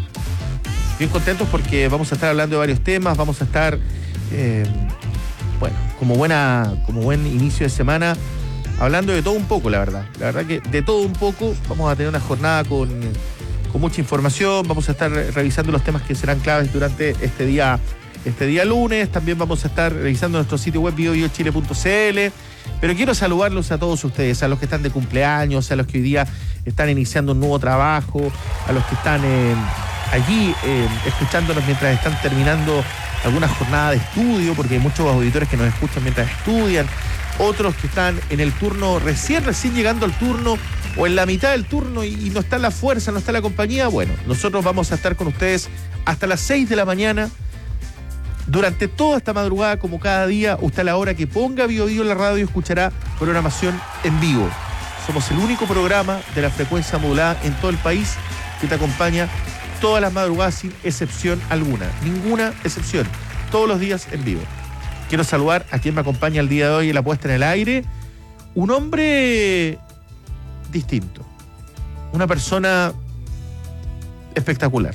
bien contentos porque vamos a estar hablando de varios temas, vamos a estar, eh, bueno, como, buena, como buen inicio de semana, hablando de todo un poco, la verdad. La verdad que de todo un poco vamos a tener una jornada con, con mucha información, vamos a estar revisando los temas que serán claves durante este día, este día lunes. También vamos a estar revisando nuestro sitio web bio bio chile punto c l. Pero quiero saludarlos a todos ustedes, a los que están de cumpleaños, a los que hoy día están iniciando un nuevo trabajo, a los que están eh, allí eh, escuchándonos mientras están terminando alguna jornada de estudio, porque hay muchos auditores que nos escuchan mientras estudian, otros que están en el turno, recién, recién llegando al turno, o en la mitad del turno y, y no está la fuerza, no está la compañía. Bueno, nosotros vamos a estar con ustedes hasta las seis de la mañana, durante toda esta madrugada, como cada día. Usted a la hora que ponga Bio Bio en la radio escuchará programación en vivo. Somos el único programa de la frecuencia modulada en todo el país que te acompaña todas las madrugadas sin excepción alguna. Ninguna excepción. Todos los días en vivo. Quiero saludar a quien me acompaña el día de hoy en la puesta en el aire. Un hombre distinto. Una persona espectacular.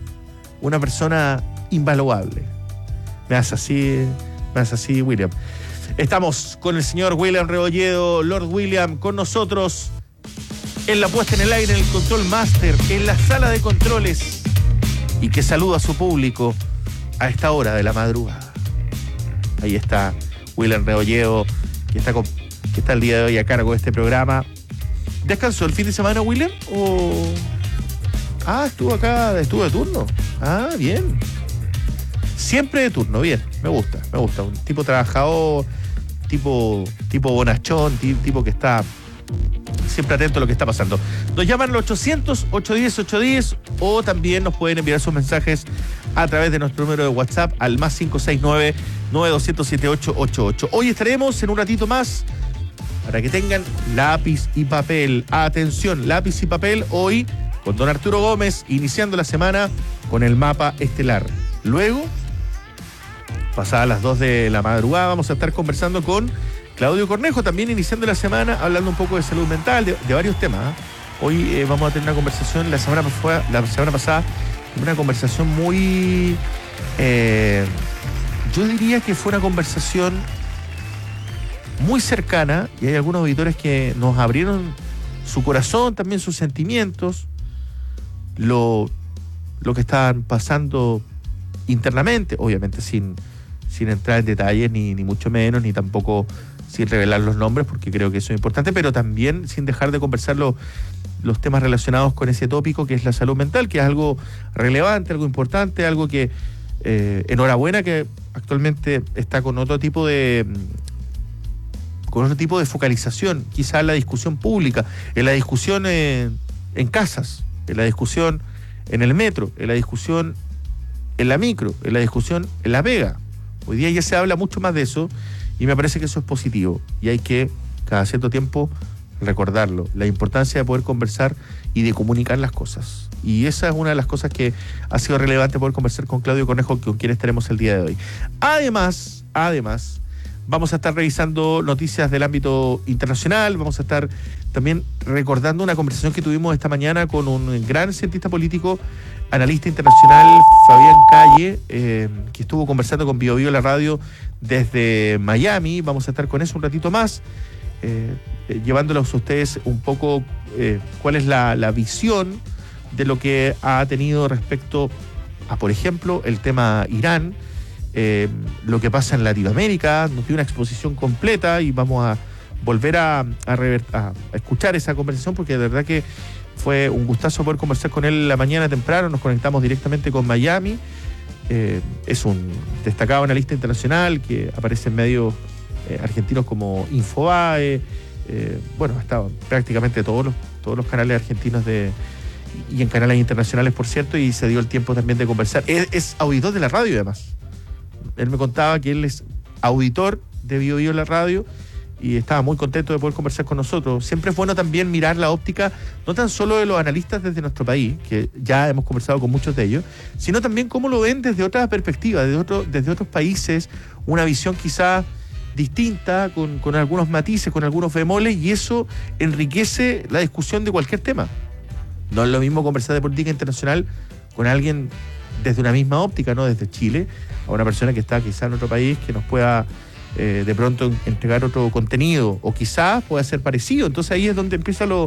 Una persona invaluable. Me hace así, me hace así, William. Estamos con el señor William Rebolledo, Lord William, con nosotros en la puesta en el aire, en el control master, en la sala de controles, y que saluda a su público a esta hora de la madrugada. Ahí está William Rebolledo, que está, con, que está el día de hoy a cargo de este programa. ¿Descansó el fin de semana, William? ¿O... Ah, estuvo acá, estuvo de turno. Ah, bien. Siempre de turno, bien, me gusta, me gusta. Un tipo trabajador, tipo, tipo bonachón, tipo que está siempre atento a lo que está pasando. Nos llaman al ochocientos, ochocientos diez, ochocientos diez o también nos pueden enviar sus mensajes a través de nuestro número de WhatsApp al más cinco seis nueve, nueve dos cero siete, ocho ocho ocho. Hoy estaremos en un ratito más para que tengan lápiz y papel. Atención, lápiz y papel hoy con don Arturo Gómez, iniciando la semana con el mapa estelar. Luego, pasadas las dos de la madrugada, vamos a estar conversando con Claudio Cornejo, también iniciando la semana, hablando un poco de salud mental, de, de varios temas. ¿eh? Hoy eh, vamos a tener una conversación, la semana, fue, la semana pasada, una conversación muy... Eh, yo diría que fue una conversación muy cercana, y hay algunos auditores que nos abrieron su corazón, también sus sentimientos, lo, lo que estaban pasando internamente, obviamente sin, sin entrar en detalles, ni, ni mucho menos, ni tampoco sin revelar los nombres, porque creo que eso es importante, pero también sin dejar de conversar lo, los temas relacionados con ese tópico que es la salud mental, que es algo relevante, algo importante, algo que, eh, enhorabuena que actualmente está con otro tipo de... con otro tipo de focalización, quizás en la discusión pública, en la discusión en, en casas, en la discusión en el metro, en la discusión en la micro, en la discusión en la pega. Hoy día ya se habla mucho más de eso y me parece que eso es positivo y hay que cada cierto tiempo recordarlo, la importancia de poder conversar y de comunicar las cosas. Y esa es una de las cosas que ha sido relevante poder conversar con Claudio Cornejo, con quien estaremos el día de hoy. Además, además, vamos a estar revisando noticias del ámbito internacional, vamos a estar también recordando una conversación que tuvimos esta mañana con un gran cientista político, analista internacional, Fabián Calle, eh, que estuvo conversando con Bio Bio la radio desde Miami. Vamos a estar con eso un ratito más, eh, eh, llevándolos a ustedes un poco eh, cuál es la, la visión de lo que ha tenido respecto a, por ejemplo, el tema Irán, Eh, lo que pasa en Latinoamérica. Nos dio una exposición completa y vamos a volver a, a, rever, a, a escuchar esa conversación, porque de verdad que fue un gustazo poder conversar con él la mañana temprano. Nos conectamos directamente con Miami. Eh, es un destacado analista internacional que aparece en medios eh, argentinos como Infobae, eh, bueno, ha estado prácticamente todos los, todos los canales argentinos de y en canales internacionales, por cierto, y se dio el tiempo también de conversar. Es, es auditor de la radio, además. Él me contaba que él es auditor de Bio Bio la radio y estaba muy contento de poder conversar con nosotros. Siempre es bueno también mirar la óptica, no tan solo de los analistas desde nuestro país, que ya hemos conversado con muchos de ellos, sino también cómo lo ven desde otra perspectiva, desde, otro, desde otros países, una visión quizás distinta, con, con algunos matices, con algunos bemoles, y eso enriquece la discusión de cualquier tema. No es lo mismo conversar de política internacional con alguien desde una misma óptica, no desde Chile, a una persona que está quizá en otro país que nos pueda eh, de pronto entregar otro contenido, o quizás pueda ser parecido. Entonces ahí es donde empieza lo,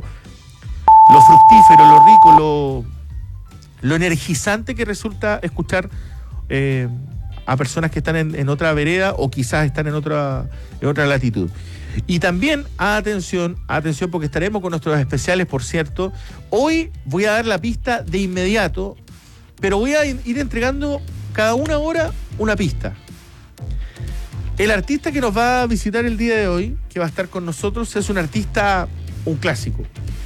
lo fructífero, lo rico, lo, lo energizante que resulta escuchar eh, a personas que están en, en otra vereda o quizás están en otra, en otra latitud. Y también, atención, atención, porque estaremos con nuestros especiales, por cierto. Hoy voy a dar la pista de inmediato, pero voy a ir entregando cada una hora una pista. El artista que nos va a visitar el día de hoy, que va a estar con nosotros, es un artista, un clásico.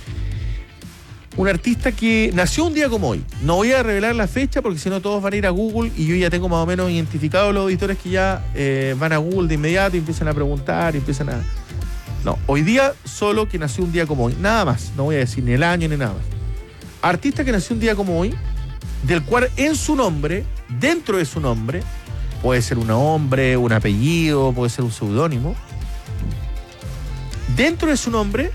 Un artista que nació un día como hoy. No voy a revelar la fecha porque si no todos van a ir a Google y yo ya tengo más o menos identificados los auditores que ya eh, van a Google de inmediato y empiezan a preguntar y empiezan a... No, hoy día solo que nació un día como hoy. Nada más, no voy a decir ni el año ni nada más. Artista que nació un día como hoy, del cual en su nombre, dentro de su nombre, puede ser un nombre, un apellido, puede ser un seudónimo. Dentro de su nombre,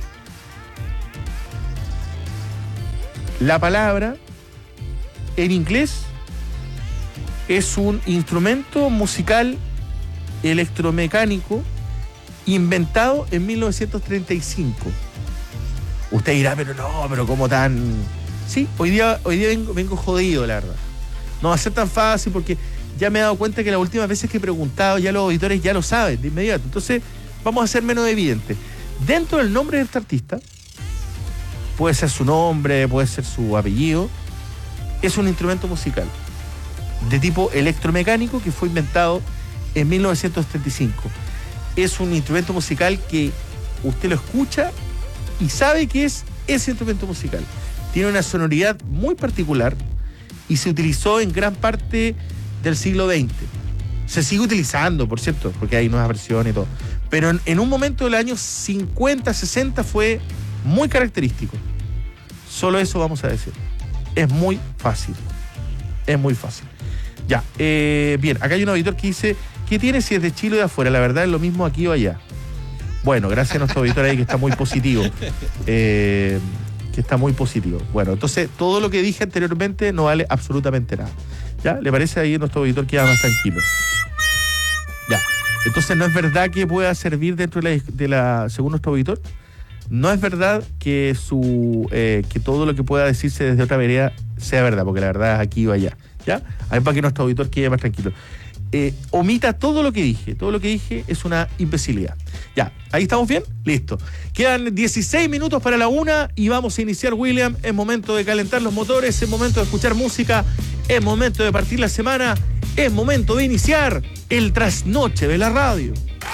la palabra en inglés es un instrumento musical electromecánico inventado en mil novecientos treinta y cinco. Usted dirá, pero no, pero ¿cómo tan...? Sí, hoy día, hoy día vengo, vengo jodido, la verdad. No va a ser tan fácil porque ya me he dado cuenta que las últimas veces que he preguntado ya los auditores ya lo saben de inmediato. Entonces vamos a ser menos evidentes. Dentro del nombre de este artista, puede ser su nombre, puede ser su apellido, es un instrumento musical de tipo electromecánico que fue inventado en mil novecientos treinta y cinco. Es un instrumento musical que usted lo escucha y sabe que es ese instrumento musical. Tiene una sonoridad muy particular y se utilizó en gran parte del siglo veinte. Se sigue utilizando, por cierto, porque hay nuevas versiones y todo. Pero en, en un momento del año cincuenta, sesenta fue muy característico. Solo eso vamos a decir. Es muy fácil. Es muy fácil. Ya, eh, bien, acá hay un auditor que dice, ¿qué tiene si es de Chile o de afuera? La verdad es lo mismo aquí o allá. Bueno, gracias a nuestro auditor ahí que está muy positivo. Eh, que está muy positivo. Bueno, entonces todo lo que dije anteriormente no vale absolutamente nada. ¿Ya? ¿Le parece ahí a nuestro auditor que ya más tranquilo? Ya. Entonces no es verdad que pueda servir dentro de la, de la según nuestro auditor. No es verdad que su eh, que todo lo que pueda decirse desde otra vereda sea verdad, porque la verdad es aquí o allá. ¿Ya? Ahí para que nuestro auditor quede más tranquilo. Eh, omita todo lo que dije. Todo lo que dije es una imbecilidad. Ya, ¿ahí estamos bien? Listo. Quedan dieciséis minutos para la una y vamos a iniciar, William. Es momento de calentar los motores, es momento de escuchar música, es momento de partir la semana, es momento de iniciar el trasnoche de la radio.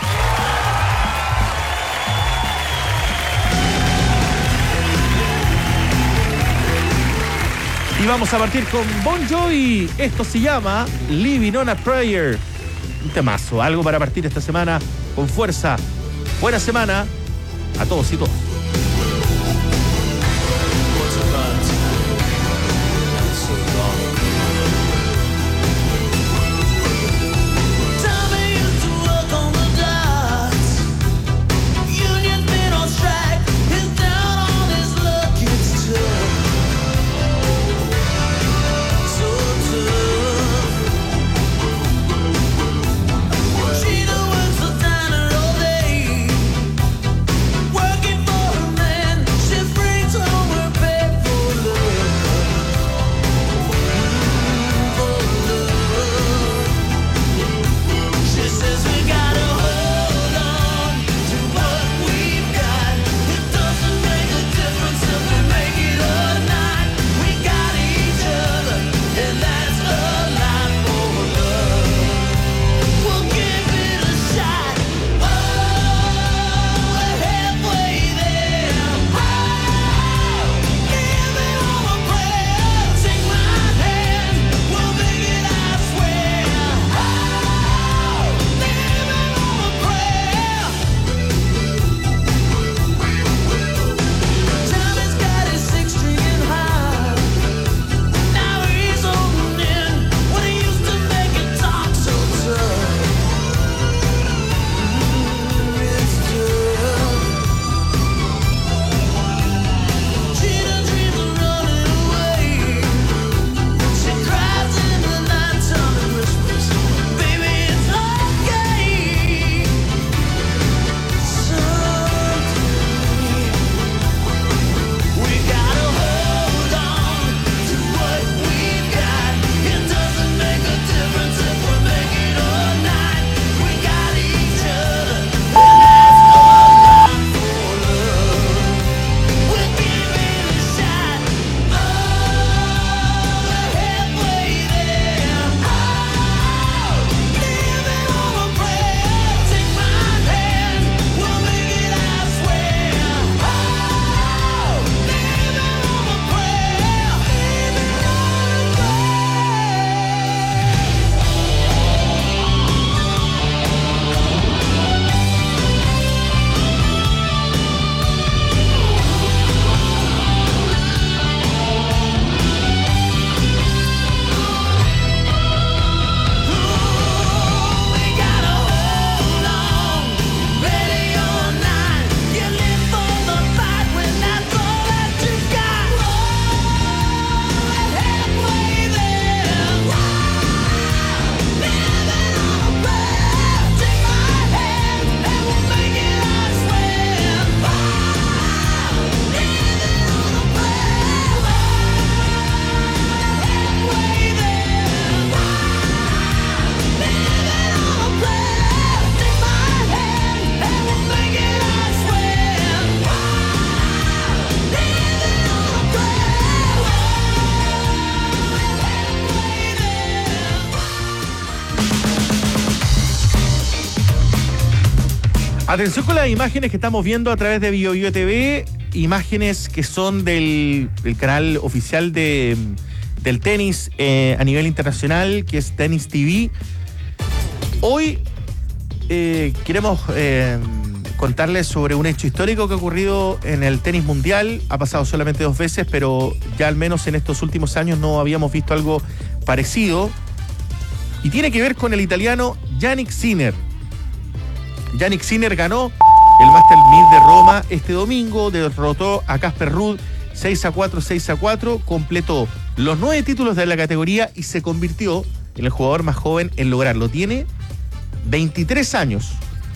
Y vamos a partir con Bon Jovi. Esto se llama Living on a Prayer. Un temazo, algo para partir esta semana con fuerza. Buena semana a todos y todas. Atención con las imágenes que estamos viendo a través de BioBio T V, imágenes que son del, del canal oficial de, del tenis eh, a nivel internacional, que es Tennis T V. Hoy eh, queremos eh, contarles sobre un hecho histórico que ha ocurrido en el tenis mundial. Ha pasado solamente dos veces, pero ya al menos en estos últimos años no habíamos visto algo parecido. Y tiene que ver con el italiano Jannik Sinner. Jannik Sinner ganó el Master mil de Roma este domingo, derrotó a Casper Ruud seis a cuatro, seis a cuatro, completó los nueve títulos de la categoría y se convirtió en el jugador más joven en lograrlo. Tiene veintitrés años.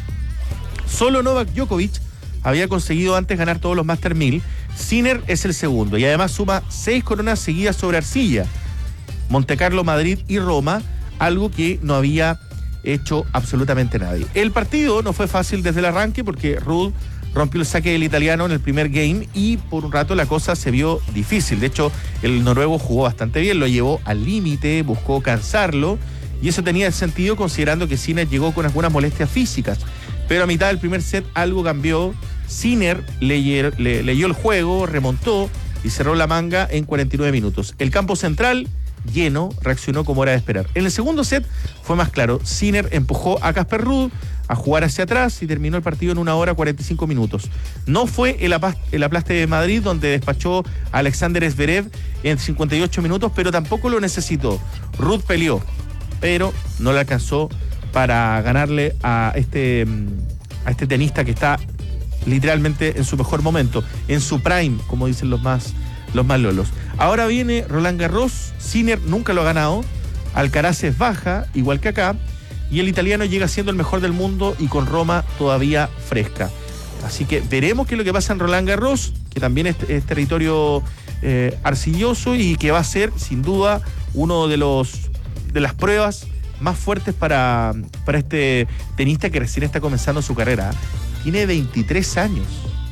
Solo Novak Djokovic había conseguido antes ganar todos los Master mil. Sinner es el segundo y además suma seis coronas seguidas sobre arcilla. Montecarlo, Madrid y Roma, algo que no había hecho absolutamente nadie. El partido no fue fácil desde el arranque porque Ruud rompió el saque del italiano en el primer game y por un rato la cosa se vio difícil. De hecho, el noruego jugó bastante bien, lo llevó al límite, buscó cansarlo y eso tenía sentido considerando que Sinner llegó con algunas molestias físicas. Pero a mitad del primer set algo cambió. Sinner le, le, leyó el juego, remontó y cerró la manga en cuarenta y nueve minutos. El campo central lleno, reaccionó como era de esperar. En el segundo set fue más claro. Sinner empujó a Casper Ruud a jugar hacia atrás y terminó el partido en una hora cuarenta y cinco minutos. No fue el, el aplaste de Madrid donde despachó a Alexander Zverev en cincuenta y ocho minutos, pero tampoco lo necesitó. Ruud peleó, pero no le alcanzó para ganarle a este, a este tenista que está literalmente en su mejor momento, en su prime, como dicen los más, los más lolos. Ahora viene Roland Garros. Sinner nunca lo ha ganado, Alcaraz es baja, igual que acá, y el italiano llega siendo el mejor del mundo y con Roma todavía fresca. Así que veremos qué es lo que pasa en Roland Garros, que también es, es territorio eh, arcilloso y que va a ser sin duda uno de los de las pruebas más fuertes para, para este tenista que recién está comenzando su carrera. Tiene veintitrés años.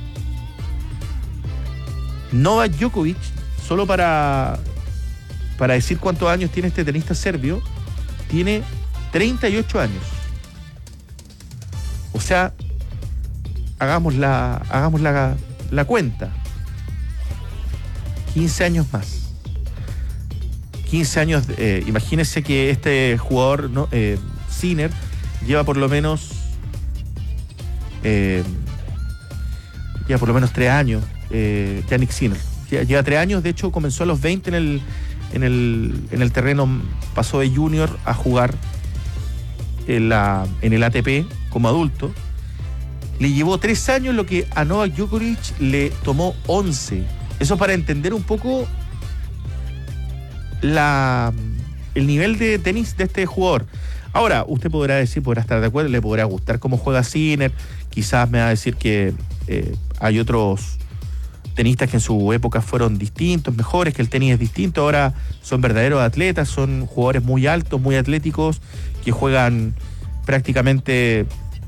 Novak Djokovic, solo para, para decir cuántos años tiene este tenista serbio, tiene treinta y ocho años. O sea, hagamos la, hagamos la, la cuenta. quince años más. quince años, eh, imagínense que este jugador, ¿no? eh, Sinner, lleva por lo menos eh, lleva por lo menos tres años, eh, Jannik Sinner. Lleva tres años, de hecho comenzó a los veinte en el, en el, en el terreno, pasó de junior a jugar en, la, en el A T P como adulto. Le llevó tres años lo que a Novak Djokovic le tomó once. Eso para entender un poco la, el nivel de tenis de este jugador. Ahora, usted podrá decir, podrá estar de acuerdo, le podrá gustar cómo juega Sinner, quizás me va a decir que eh, hay otros tenistas que en su época fueron distintos, mejores, que el tenis es distinto, ahora son verdaderos atletas, son jugadores muy altos, muy atléticos, que juegan prácticamente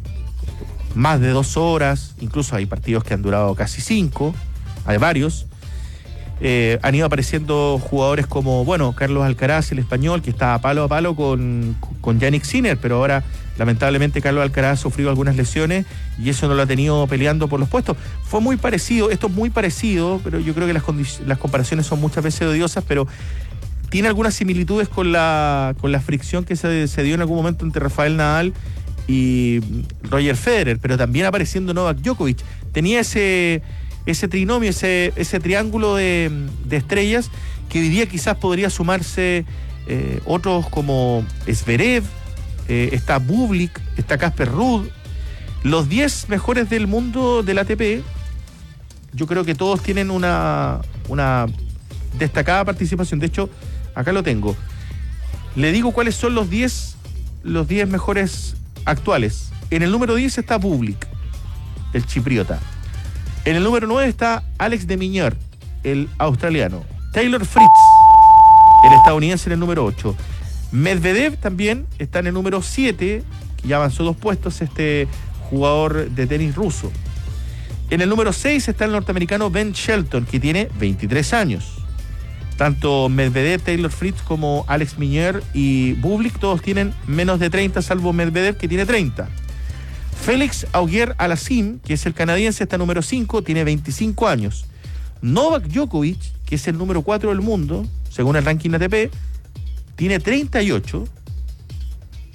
más de dos horas, incluso hay partidos que han durado casi cinco, hay varios. Eh, han ido apareciendo jugadores como, bueno, Carlos Alcaraz, el español, que está a palo a palo con, con Jannik Sinner, pero ahora lamentablemente Carlos Alcaraz ha sufrido algunas lesiones y eso no lo ha tenido peleando por los puestos. Fue muy parecido, esto es muy parecido, pero yo creo que las, las comparaciones son muchas veces odiosas, pero tiene algunas similitudes con la, con la fricción que se, se dio en algún momento entre Rafael Nadal y Roger Federer, pero también apareciendo Novak Djokovic. Tenía ese... ese trinomio, ese, ese triángulo de, de estrellas que hoy día quizás podría sumarse eh, otros como Zverev, eh, está Bublik, está Casper Ruud, los diez mejores del mundo del A T P. Yo creo que todos tienen una, una destacada participación. De hecho, acá lo tengo. Le digo cuáles son los diez los diez mejores actuales. En el número diez está Bublik, el chipriota. En el número nueve está Alex de Minaur, el australiano. Taylor Fritz, el estadounidense, en el número ocho. Medvedev también está en el número siete, que ya avanzó dos puestos, este jugador de tenis ruso. En el número seis está el norteamericano Ben Shelton, que tiene veintitrés años. Tanto Medvedev, Taylor Fritz como Alex de Minaur y Bublik todos tienen menos de treinta, salvo Medvedev, que tiene treinta. Félix Auger-Aliassime, que es el canadiense, está número cinco, tiene veinticinco años. Novak Djokovic, que es el número cuatro del mundo, según el ranking A T P, tiene treinta y ocho.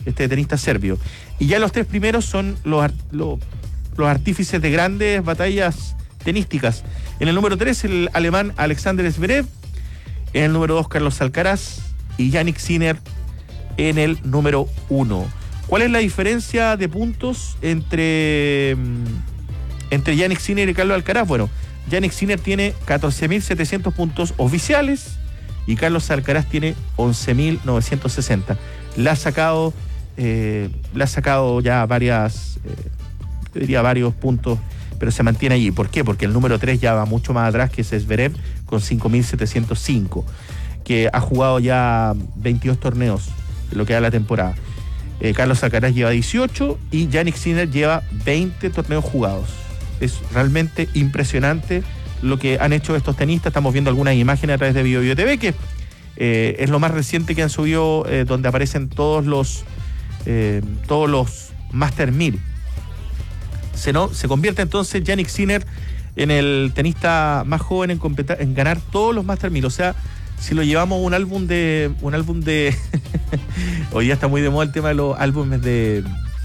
este tenista serbio. Y ya los tres primeros son los, los, los artífices de grandes batallas tenísticas. En el número tres, el alemán Alexander Zverev. En el número dos, Carlos Alcaraz. Y Jannik Sinner en el número uno. ¿Cuál es la diferencia de puntos entre, entre Jannik Sinner y Carlos Alcaraz? Bueno, Jannik Sinner tiene catorce mil setecientos puntos oficiales y Carlos Alcaraz tiene once mil novecientos sesenta. Le ha sacado, eh, le ha sacado ya varias, eh, yo diría varios puntos, pero se mantiene allí. ¿Por qué? Porque el número tres ya va mucho más atrás, que es Zverev, con cinco mil setecientos cinco, que ha jugado ya veintidós torneos en lo que da la temporada. Eh, Carlos Alcaraz lleva dieciocho y Jannik Sinner lleva veinte torneos jugados. Es realmente impresionante lo que han hecho estos tenistas. Estamos viendo algunas imágenes a través de BioBio T V, que eh, es lo más reciente que han subido, eh, donde aparecen todos los eh, todos los Master mil. Se, no, se convierte entonces Jannik Sinner en el tenista más joven en, competa- en ganar todos los Master mil. O sea, si lo llevamos a un álbum de un álbum de hoy día está muy de moda el tema de los álbumes de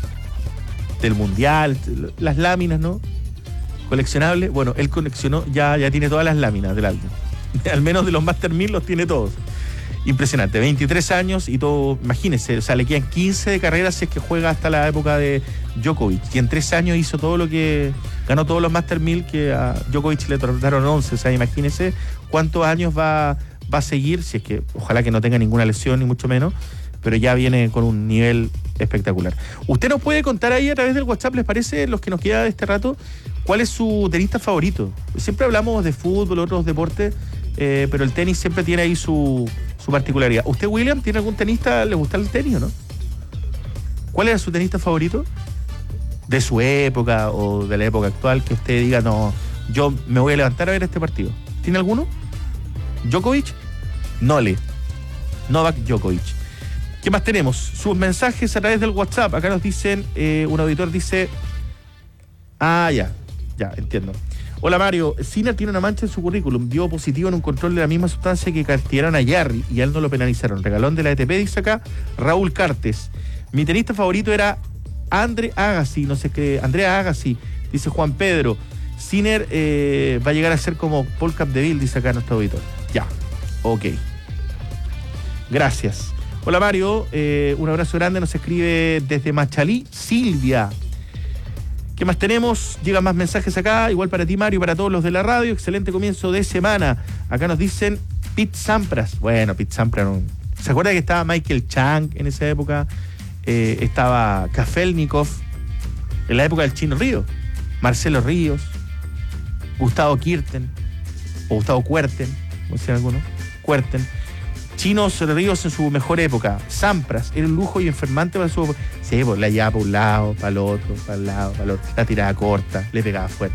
del mundial, las láminas, ¿no? Coleccionables. Bueno, él coleccionó, ya, ya tiene todas las láminas del álbum. Al menos de los Master mil los tiene todos. Impresionante, veintitrés años y todo, imagínense, o sea, le quedan quince de carrera si es que juega hasta la época de Djokovic. Y en tres años hizo todo lo que, ganó todos los Master mil, que a Djokovic le tardaron once. O sea, imagínense cuántos años va, va a seguir, si es que, ojalá que no tenga ninguna lesión, ni mucho menos, pero ya viene con un nivel espectacular. Usted nos puede contar ahí a través del WhatsApp, ¿les parece, los que nos queda de este rato, cuál es su tenista favorito? Siempre hablamos de fútbol, otros deportes, eh, pero el tenis siempre tiene ahí su, su particularidad. ¿Usted, William, tiene algún tenista, le gusta el tenis o no? ¿Cuál era su tenista favorito? De su época o de la época actual, que usted diga, no, yo me voy a levantar a ver este partido. ¿Tiene alguno? ¿Djokovic? Nole. Novak Djokovic. ¿Qué más tenemos? Sus mensajes a través del WhatsApp. Acá nos dicen, eh, un auditor dice... Ah, ya, ya, entiendo. Hola Mario, Sinner tiene una mancha en su currículum. Dio positivo en un control de la misma sustancia que castigaron a Jarry y a él no lo penalizaron. Regalón de la A T P, dice acá Raúl Cartes. Mi tenista favorito era Andre Agassi, no sé qué, Andrea Agassi, dice Juan Pedro. Sinner eh, va a llegar a ser como Paul Capdeville, dice acá nuestro auditor. Ya, ok. Gracias. Hola Mario, eh, un abrazo grande, nos escribe desde Machalí, Silvia. ¿Qué más tenemos? Llegan más mensajes acá, igual para ti Mario, para todos los de la radio. Excelente comienzo de semana. Acá nos dicen Pete Sampras. Bueno, Pete Sampras, no. ¿Se acuerda que estaba Michael Chang en esa época? Eh, estaba Kafelnikov, en la época del Chino Ríos. Marcelo Ríos, Gustavo Kirten, o Gustavo Kuerten, como decían algunos, Kuerten. Chinos Ríos en su mejor época. Sampras era un lujo y enfermante para su... Sí, pues la llevaba para un lado, para el otro, para el lado, para el otro. La tiraba corta, le pegaba fuerte.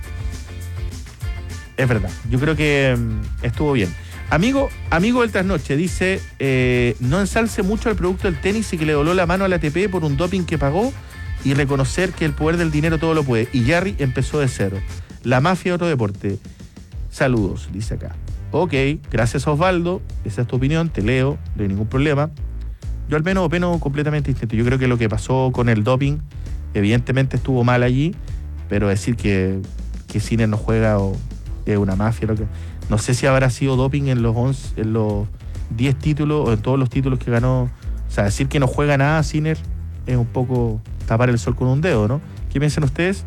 Es verdad, yo creo que um, estuvo bien. Amigo, amigo del trasnoche, dice, eh, no ensalce mucho al producto del tenis y que le doló la mano a la A T P por un doping que pagó y reconocer que el poder del dinero todo lo puede. Y Jarry empezó de cero. La mafia, otro deporte. Saludos, dice acá. Ok, gracias Osvaldo, esa es tu opinión, te leo, no hay ningún problema. Yo al menos opino completamente distinto. Yo creo que lo que pasó con el doping, evidentemente estuvo mal allí, pero decir que, que Sinner no juega o es una mafia, lo que, no sé si habrá sido doping en los once, en los diez títulos o en todos los títulos que ganó. O sea, decir que no juega nada Sinner es un poco tapar el sol con un dedo, ¿no? ¿Qué piensan ustedes?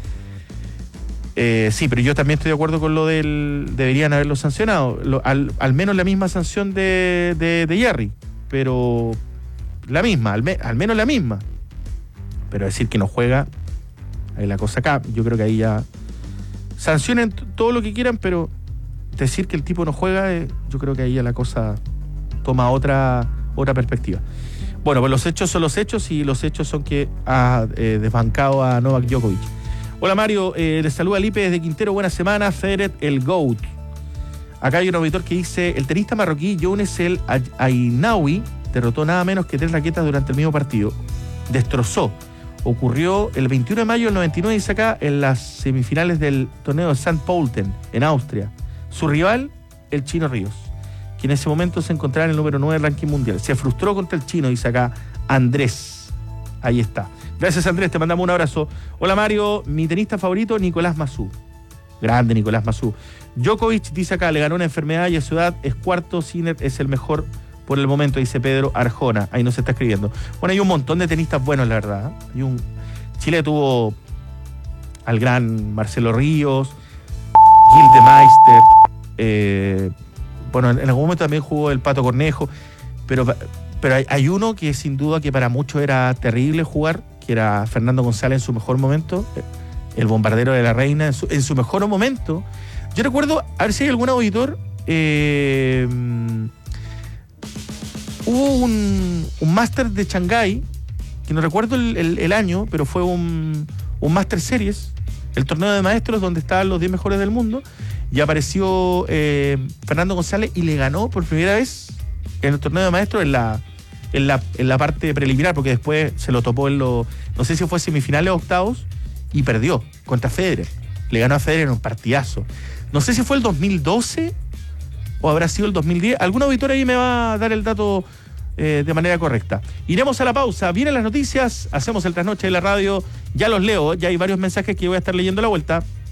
Eh, sí, pero yo también estoy de acuerdo con lo del... Deberían haberlo sancionado. Lo, al, al menos la misma sanción de, de, de Jarry. Pero la misma, al, me, al menos la misma. Pero decir que no juega, ahí la cosa acá. Yo creo que ahí ya... Sancionen t- todo lo que quieran, pero decir que el tipo no juega, eh, yo creo que ahí ya la cosa toma otra, otra perspectiva. Bueno, pues los hechos son los hechos y los hechos son que ha eh, desbancado a Novak Djokovic. Hola Mario, eh, les saluda Lipe desde Quintero, buena semana, Federer, el GOAT. Acá hay un auditor que dice, el tenista marroquí Younes El Ainaoui derrotó nada menos que tres raquetas durante el mismo partido. Destrozó. Ocurrió el veintiuno de mayo del noventa y nueve, dice acá, en las semifinales del torneo de Sankt Pölten, en Austria. Su rival, el Chino Ríos, que en ese momento se encontraba en el número nueve del ranking mundial. Se frustró contra el chino, dice acá Andrés. Ahí está. Gracias, Andrés, te mandamos un abrazo. Hola, Mario, mi tenista favorito, Nicolás Massú. Grande Nicolás Massú. Djokovic, dice acá, le ganó una enfermedad y a su edad es cuarto, Sinner es el mejor por el momento, dice Pedro Arjona. Ahí nos está escribiendo. Bueno, hay un montón de tenistas buenos, la verdad. Hay un... Chile tuvo al gran Marcelo Ríos, Gildemeister, eh, bueno, en algún momento también jugó el Pato Cornejo, pero, pero hay, hay uno que sin duda que para muchos era terrible jugar, que era Fernando González en su mejor momento, el bombardero de la reina en su, en su mejor momento. Yo recuerdo, a ver si hay algún auditor, eh, hubo un, un máster de Shanghái, que no recuerdo el, el, el año, pero fue un, un máster series, el torneo de maestros donde estaban los diez mejores del mundo, y apareció eh, Fernando González y le ganó por primera vez en el torneo de maestros en la, en la, en la parte preliminar, porque después se lo topó en los, no sé si fue semifinales o octavos, y perdió contra Federer. Le ganó a Federer en un partidazo. No sé si fue el dos mil doce o habrá sido el dos mil diez. Algún auditor ahí me va a dar el dato eh, de manera correcta. Iremos a la pausa. Vienen las noticias, hacemos el trasnoche de la radio. Ya los leo, ya hay varios mensajes que voy a estar leyendo a la vuelta.